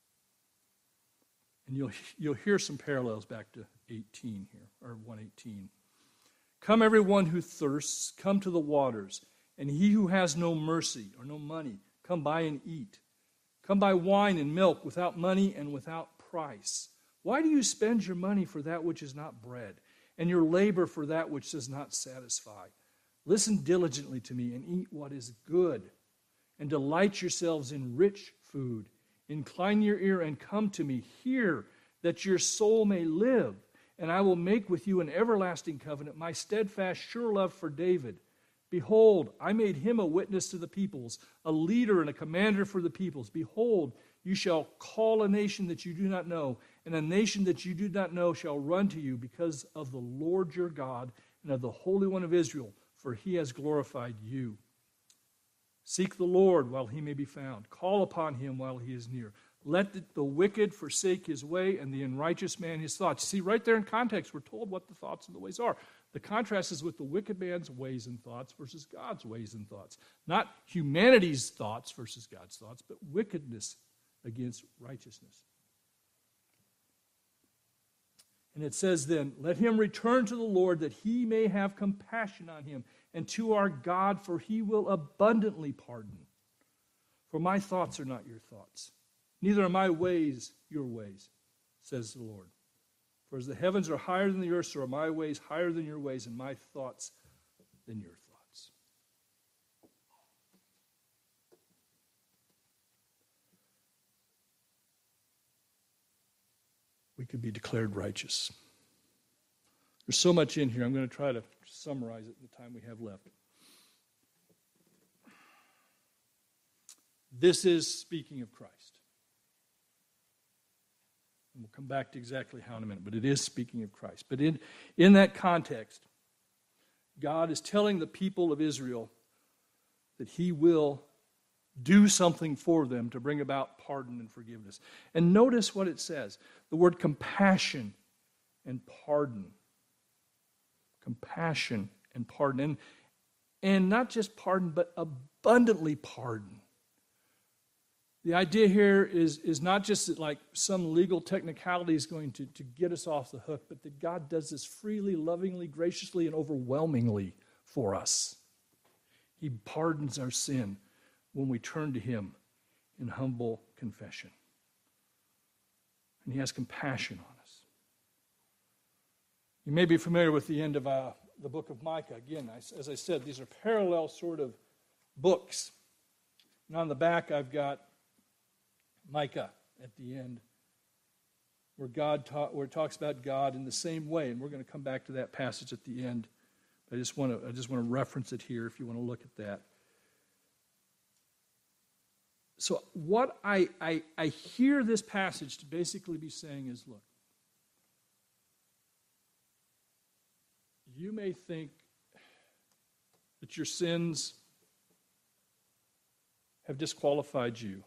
And you'll hear some parallels back to 18 here, or 1:18. Come everyone who thirsts, come to the waters, and he who has no mercy or no money, come buy and eat. Come buy wine and milk without money and without price. Why do you spend your money for that which is not bread, and your labor for that which does not satisfy? Listen diligently to me and eat what is good, and delight yourselves in rich food. Incline your ear and come to me. Hear that your soul may live, and I will make with you an everlasting covenant, my steadfast, sure love for David. Behold, I made him a witness to the peoples, a leader and a commander for the peoples. Behold, you shall call a nation that you do not know, and a nation that you do not know shall run to you because of the Lord your God and of the Holy One of Israel, for he has glorified you. Seek the Lord while he may be found. Call upon him while he is near. Let the wicked forsake his way and the unrighteous man his thoughts. See, right there in context, we're told what the thoughts and the ways are. The contrast is with the wicked man's ways and thoughts versus God's ways and thoughts. Not humanity's thoughts versus God's thoughts, but wickedness against righteousness. And it says then, let him return to the Lord that he may have compassion on him, and to our God, for he will abundantly pardon. For my thoughts are not your thoughts, neither are my ways your ways, says the Lord. For as the heavens are higher than the earth, so are my ways higher than your ways, and my thoughts than your thoughts. We could be declared righteous. There's so much in here. I'm going to try to summarize it in the time we have left. This is speaking of Christ. And we'll come back to exactly how in a minute, but it is speaking of Christ. But in that context, God is telling the people of Israel that he will do something for them to bring about pardon and forgiveness. And notice what it says. The word compassion and pardon. Compassion and pardon. And not just pardon, but abundantly pardon. The idea here is not just that like some legal technicality is going to get us off the hook, but that God does this freely, lovingly, graciously, and overwhelmingly for us. He pardons our sin when we turn to him in humble confession. And he has compassion on us. You may be familiar with the end of the book of Micah. Again, as I said, these are parallel sort of books. And on the back, I've got Micah at the end, where it talks about God in the same way. And we're going to come back to that passage at the end. I just want to reference it here if you want to look at that. So what I hear this passage to basically be saying is, look, you may think that your sins have disqualified you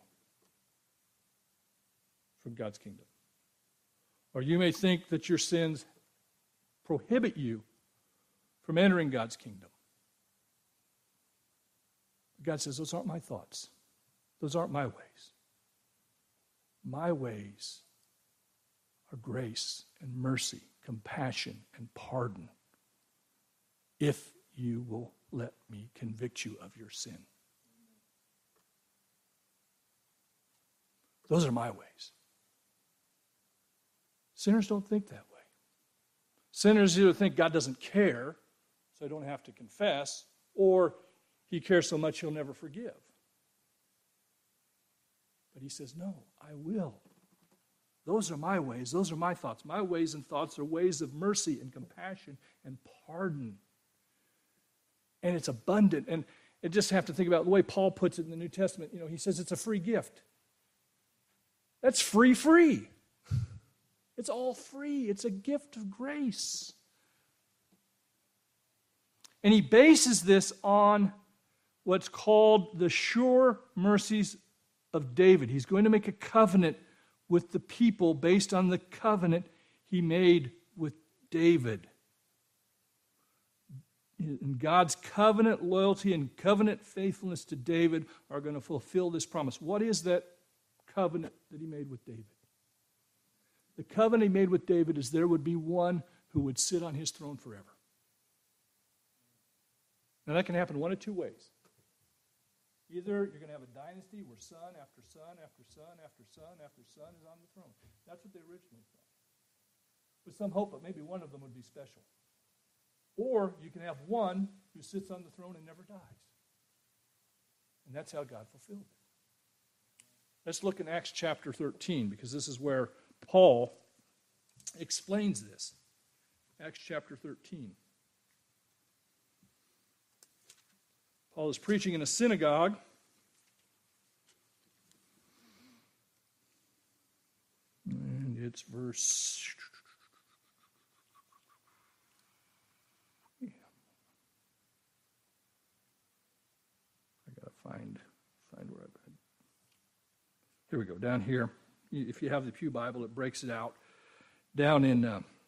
from God's kingdom. Or you may think that your sins prohibit you from entering God's kingdom. God says, those aren't my thoughts. Those aren't my ways. My ways are grace and mercy, compassion and pardon, if you will let me convict you of your sin. Those are my ways. Sinners don't think that way. Sinners either think God doesn't care, so I don't have to confess, or he cares so much he'll never forgive. But he says, no, I will. Those are my ways. Those are my thoughts. My ways and thoughts are ways of mercy and compassion and pardon. And it's abundant. And you just have to think about the way Paul puts it in the New Testament. He says it's a free gift. That's free. It's all free. It's a gift of grace. And he bases this on what's called the sure mercies of David. He's going to make a covenant with the people based on the covenant he made with David. And God's covenant loyalty and covenant faithfulness to David are going to fulfill this promise. What is that covenant that he made with David? The covenant he made with David is there would be one who would sit on his throne forever. Now that can happen one of two ways. Either you're going to have a dynasty where son after son after son after son after son is on the throne. That's what they originally thought. With some hope that maybe one of them would be special. Or you can have one who sits on the throne and never dies. And that's how God fulfilled it. Let's look in Acts chapter 13, because this is where Paul explains this. Acts chapter 13. Paul is preaching in a synagogue. And it's verse... Find where I've been. Here we go, down here. If you have the Pew Bible, it breaks it out. Down in,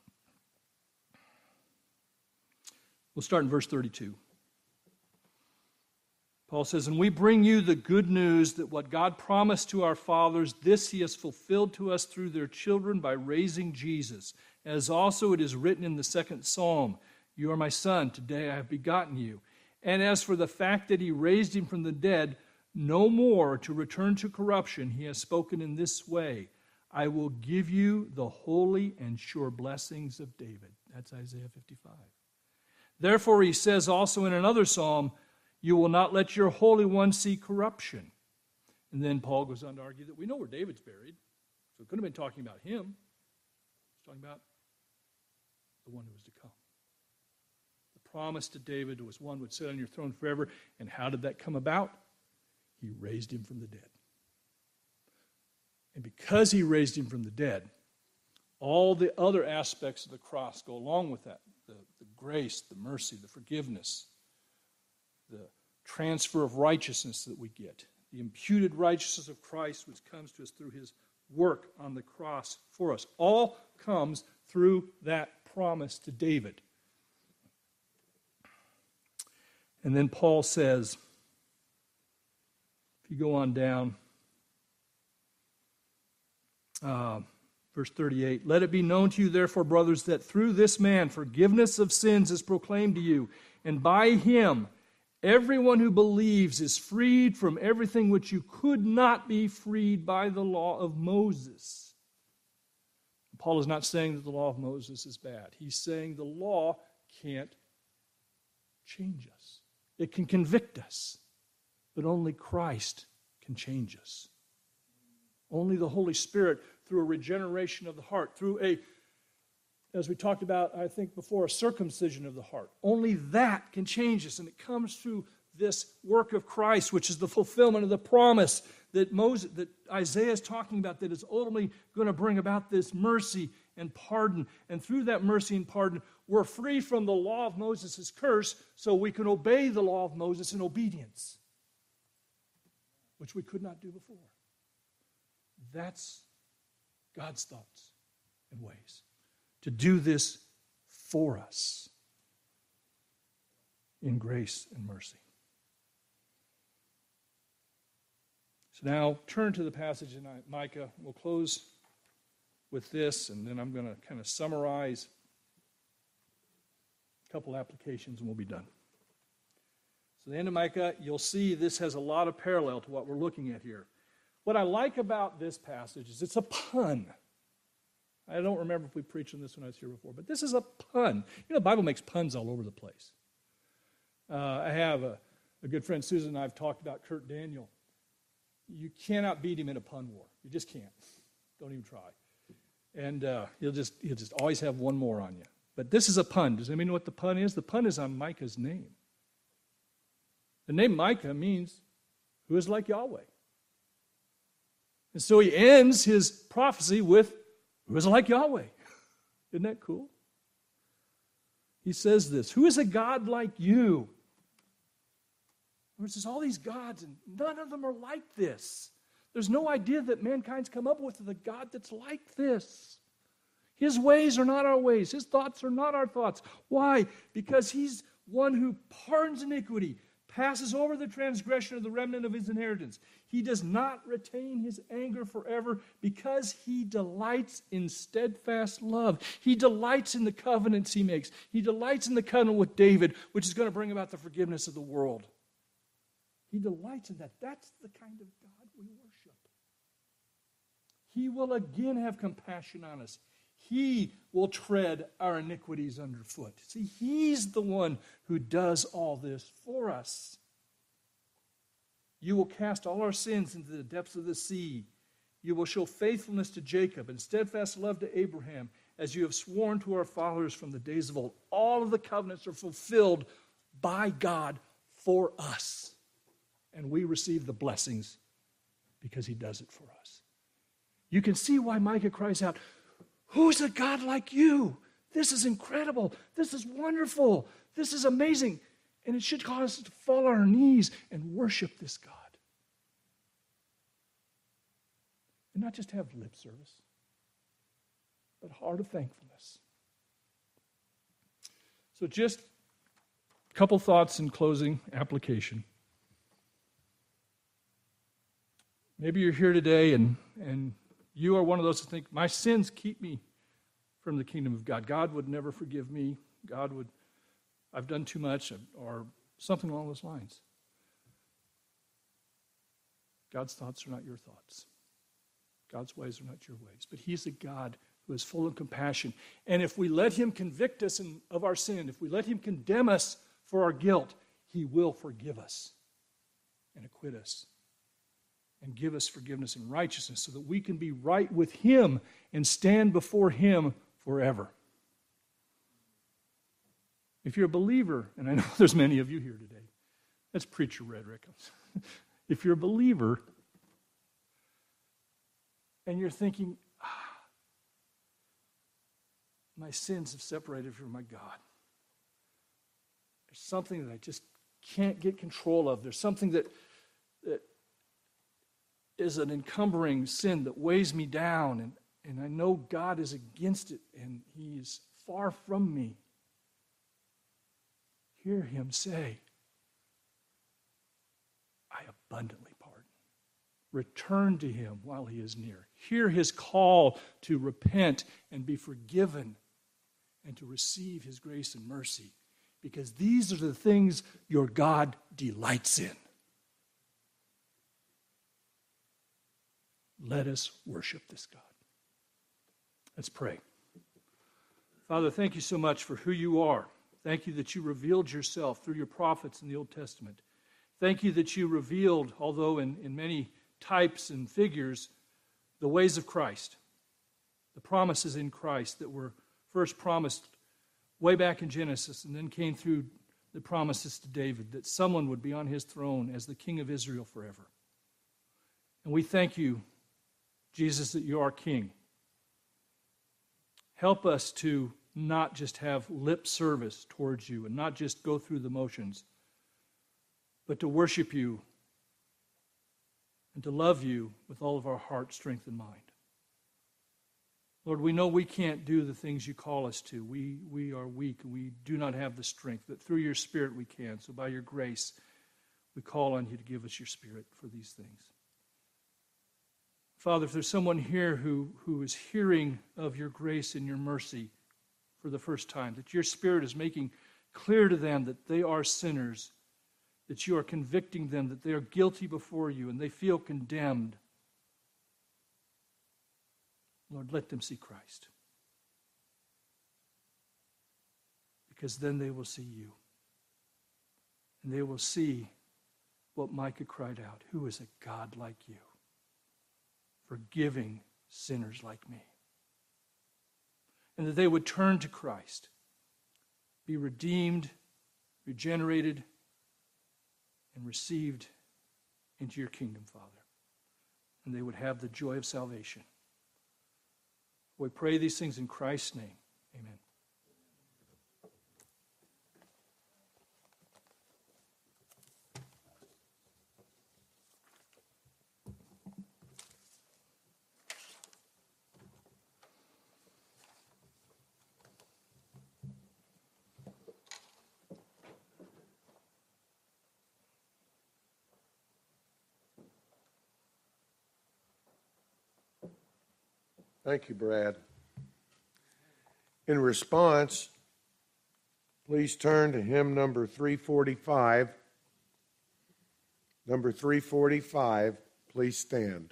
we'll start in verse 32. Paul says, "And we bring you the good news that what God promised to our fathers, this he has fulfilled to us through their children by raising Jesus. As also it is written in the second psalm, 'You are my son, today I have begotten you.' And as for the fact that he raised him from the dead, no more to return to corruption, he has spoken in this way, 'I will give you the holy and sure blessings of David.'" That's Isaiah 55. "Therefore he says also in another psalm, 'You will not let your Holy One see corruption.'" And then Paul goes on to argue that we know where David's buried, so it could have been talking about him. It's talking about the one who was to come. Promise to David was one would sit on your throne forever. And how did that come about? He raised him from the dead. And because he raised him from the dead, all the other aspects of the cross go along with that. The grace, the mercy, the forgiveness, the transfer of righteousness that we get, the imputed righteousness of Christ which comes to us through his work on the cross for us. All comes through that promise to David. And then Paul says, if you go on down, verse 38, "Let it be known to you, therefore, brothers, that through this man forgiveness of sins is proclaimed to you, and by him everyone who believes is freed from everything which you could not be freed by the law of Moses." Paul is not saying that the law of Moses is bad. He's saying the law can't change us. It can convict us, but only Christ can change us. Only the Holy Spirit, through a regeneration of the heart, through as we talked about, I think before, a circumcision of the heart. Only that can change us, and it comes through this work of Christ, which is the fulfillment of the promise that Isaiah is talking about, that is ultimately going to bring about this mercy and pardon. And through that mercy and pardon, we're free from the law of Moses' curse, so we can obey the law of Moses in obedience, which we could not do before. That's God's thoughts and ways, to do this for us in grace and mercy. So now turn to the passage in Micah. We'll close with this, and then I'm going to kind of summarize a couple applications, and we'll be done. So the end of Micah, you'll see this has a lot of parallel to what we're looking at here. What I like about this passage is it's a pun. I don't remember if we preached on this when I was here before, but this is a pun. The Bible makes puns all over the place. I have a good friend, Susan, and I have talked about Kurt Daniel. You cannot beat him in a pun war. You just can't. Don't even try. And he'll just always have one more on you. But this is a pun. Does anybody know what the pun is? The pun is on Micah's name. The name Micah means who is like Yahweh. And so he ends his prophecy with who is like Yahweh. Isn't that cool? He says this, who is a God like you? There's all these gods, and none of them are like this. There's no idea that mankind's come up with a God that's like this. His ways are not our ways. His thoughts are not our thoughts. Why? Because he's one who pardons iniquity, passes over the transgression of the remnant of his inheritance. He does not retain his anger forever because he delights in steadfast love. He delights in the covenants he makes. He delights in the covenant with David, which is going to bring about the forgiveness of the world. He delights in that. That's the kind of God we worship. He will again have compassion on us. He will tread our iniquities underfoot. See, he's the one who does all this for us. You will cast all our sins into the depths of the sea. You will show faithfulness to Jacob and steadfast love to Abraham, as you have sworn to our fathers from the days of old. All of the covenants are fulfilled by God for us. And we receive the blessings because he does it for us. You can see why Micah cries out, who's a God like you? This is incredible. This is wonderful. This is amazing. And it should cause us to fall on our knees and worship this God. And not just have lip service, but heart of thankfulness. So just a couple thoughts in closing application. Maybe you're here today and you are one of those who think, my sins keep me from the kingdom of God. God would never forgive me. I've done too much, or something along those lines. God's thoughts are not your thoughts. God's ways are not your ways. But he's a God who is full of compassion. And if we let him convict us of our sin, if we let him condemn us for our guilt, he will forgive us and acquit us and give us forgiveness and righteousness so that we can be right with him and stand before him forever. If you're a believer, and I know there's many of you here today, that's preacher rhetoric. If you're a believer and you're thinking, my sins have separated from my God. There's something that I just can't get control of. There's something that is an encumbering sin that weighs me down, and I know God is against it, and he is far from me. Hear him say, I abundantly pardon. Return to him while he is near. Hear his call to repent and be forgiven and to receive his grace and mercy, because these are the things your God delights in. Let us worship this God. Let's pray. Father, thank you so much for who you are. Thank you that you revealed yourself through your prophets in the Old Testament. Thank you that you revealed, although in many types and figures, the ways of Christ, the promises in Christ that were first promised way back in Genesis and then came through the promises to David, that someone would be on his throne as the King of Israel forever. And we thank you, Jesus, that you are King. Help us to not just have lip service towards you and not just go through the motions, but to worship you and to love you with all of our heart, strength, and mind. Lord, we know we can't do the things you call us to. We are weak and we do not have the strength, but through your Spirit we can. So by your grace, we call on you to give us your Spirit for these things. Father, if there's someone here who is hearing of your grace and your mercy for the first time, that your Spirit is making clear to them that they are sinners, that you are convicting them, that they are guilty before you and they feel condemned, Lord, let them see Christ. Because then they will see you. And they will see what Micah cried out, who is a God like you, forgiving sinners like me? And that they would turn to Christ, be redeemed, regenerated, and received into your kingdom, Father. And they would have the joy of salvation. We pray these things in Christ's name. Amen. Thank you, Brad. In response, please turn to hymn number 345. Number 345, please stand.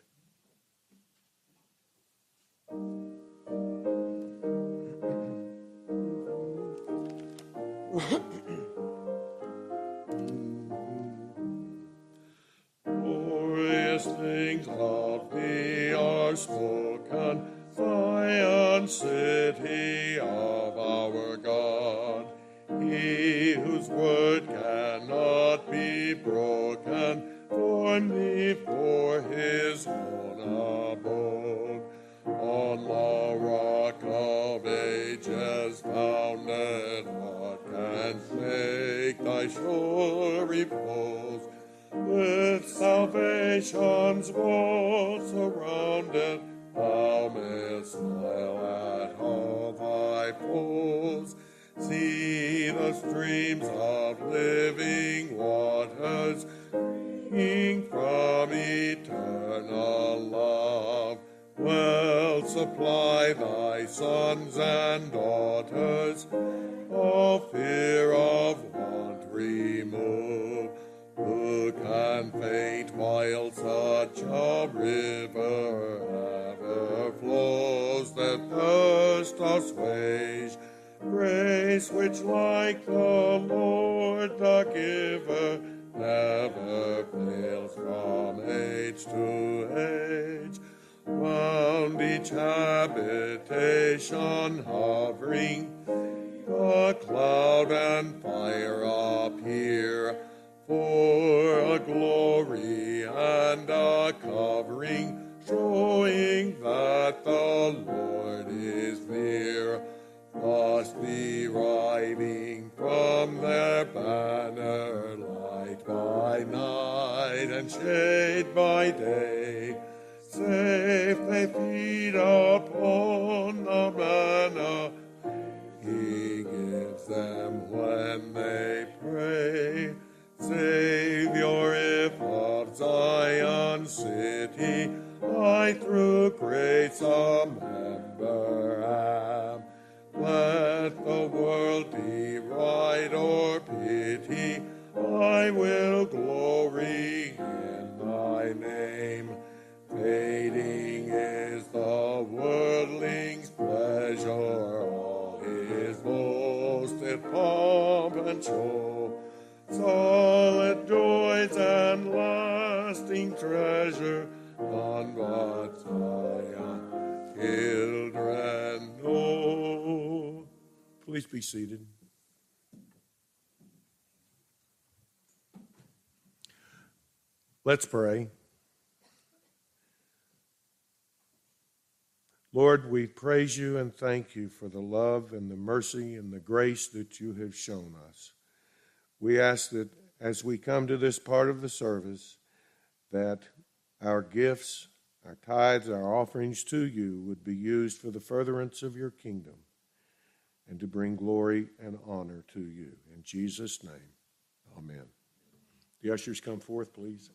Glorious things of thee are spoken, Zion, city of our God. He whose word cannot be broken, formed thee for his own abode. On the rock of ages founded, what can make thy sure repose? With salvation's wall surrounded, thou mayst smile at all thy foes. See the streams of living waters springing from eternal love. Well supply thy sons and daughters, all fear of want remove. Who can faint while such a river ever flows that thirst assuage? Grace which like the Lord the giver never fails from age to age. Round each habitation hovering, the cloud and fire appear, for a glory and a covering, showing that the Lord is near. Thus deriving from their banner light by night and shade by day, safe they feed upon the manna he gives them when they pray. Savior, if of Zion city I through grace a member am, let the world deride or pity, I will glory in thy name. Fading is the worldling's pleasure, all his boasted pomp and show, solid joys and lasting treasure, none but Zion children know. Please be seated. Let's pray. Lord, we praise you and thank you for the love and the mercy and the grace that you have shown us. We ask that as we come to this part of the service, that our gifts, our tithes, our offerings to you would be used for the furtherance of your kingdom and to bring glory and honor to you. In Jesus' name, amen. The ushers come forth, please.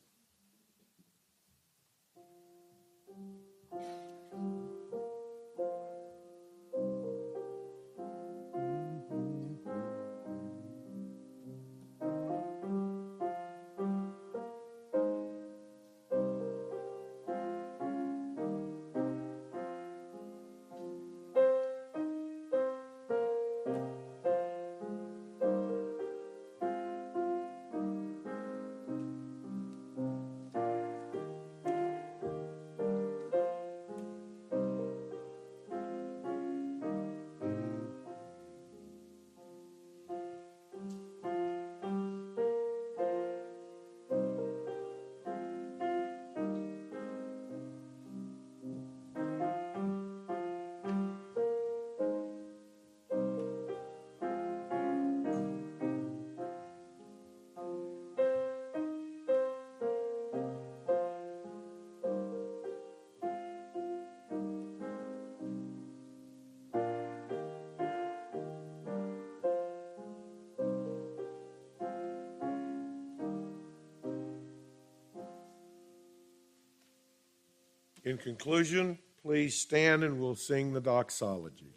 In conclusion, please stand and we'll sing the doxology.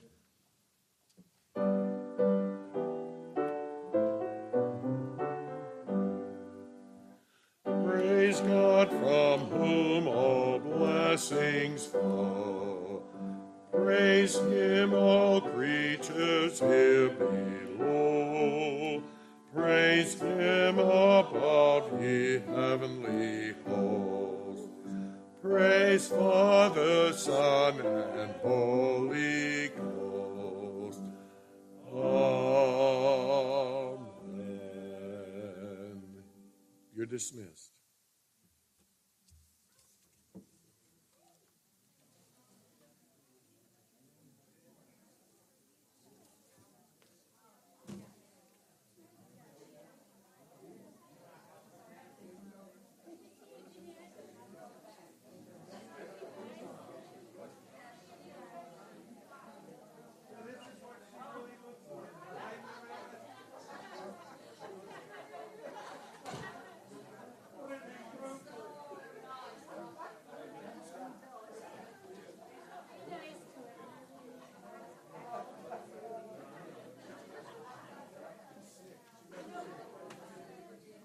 Praise God from whom all blessings flow. Praise him, all creatures here below. Praise him above, ye heavenly hosts. Praise Father, Son, and Holy Ghost. Amen. You're dismissed.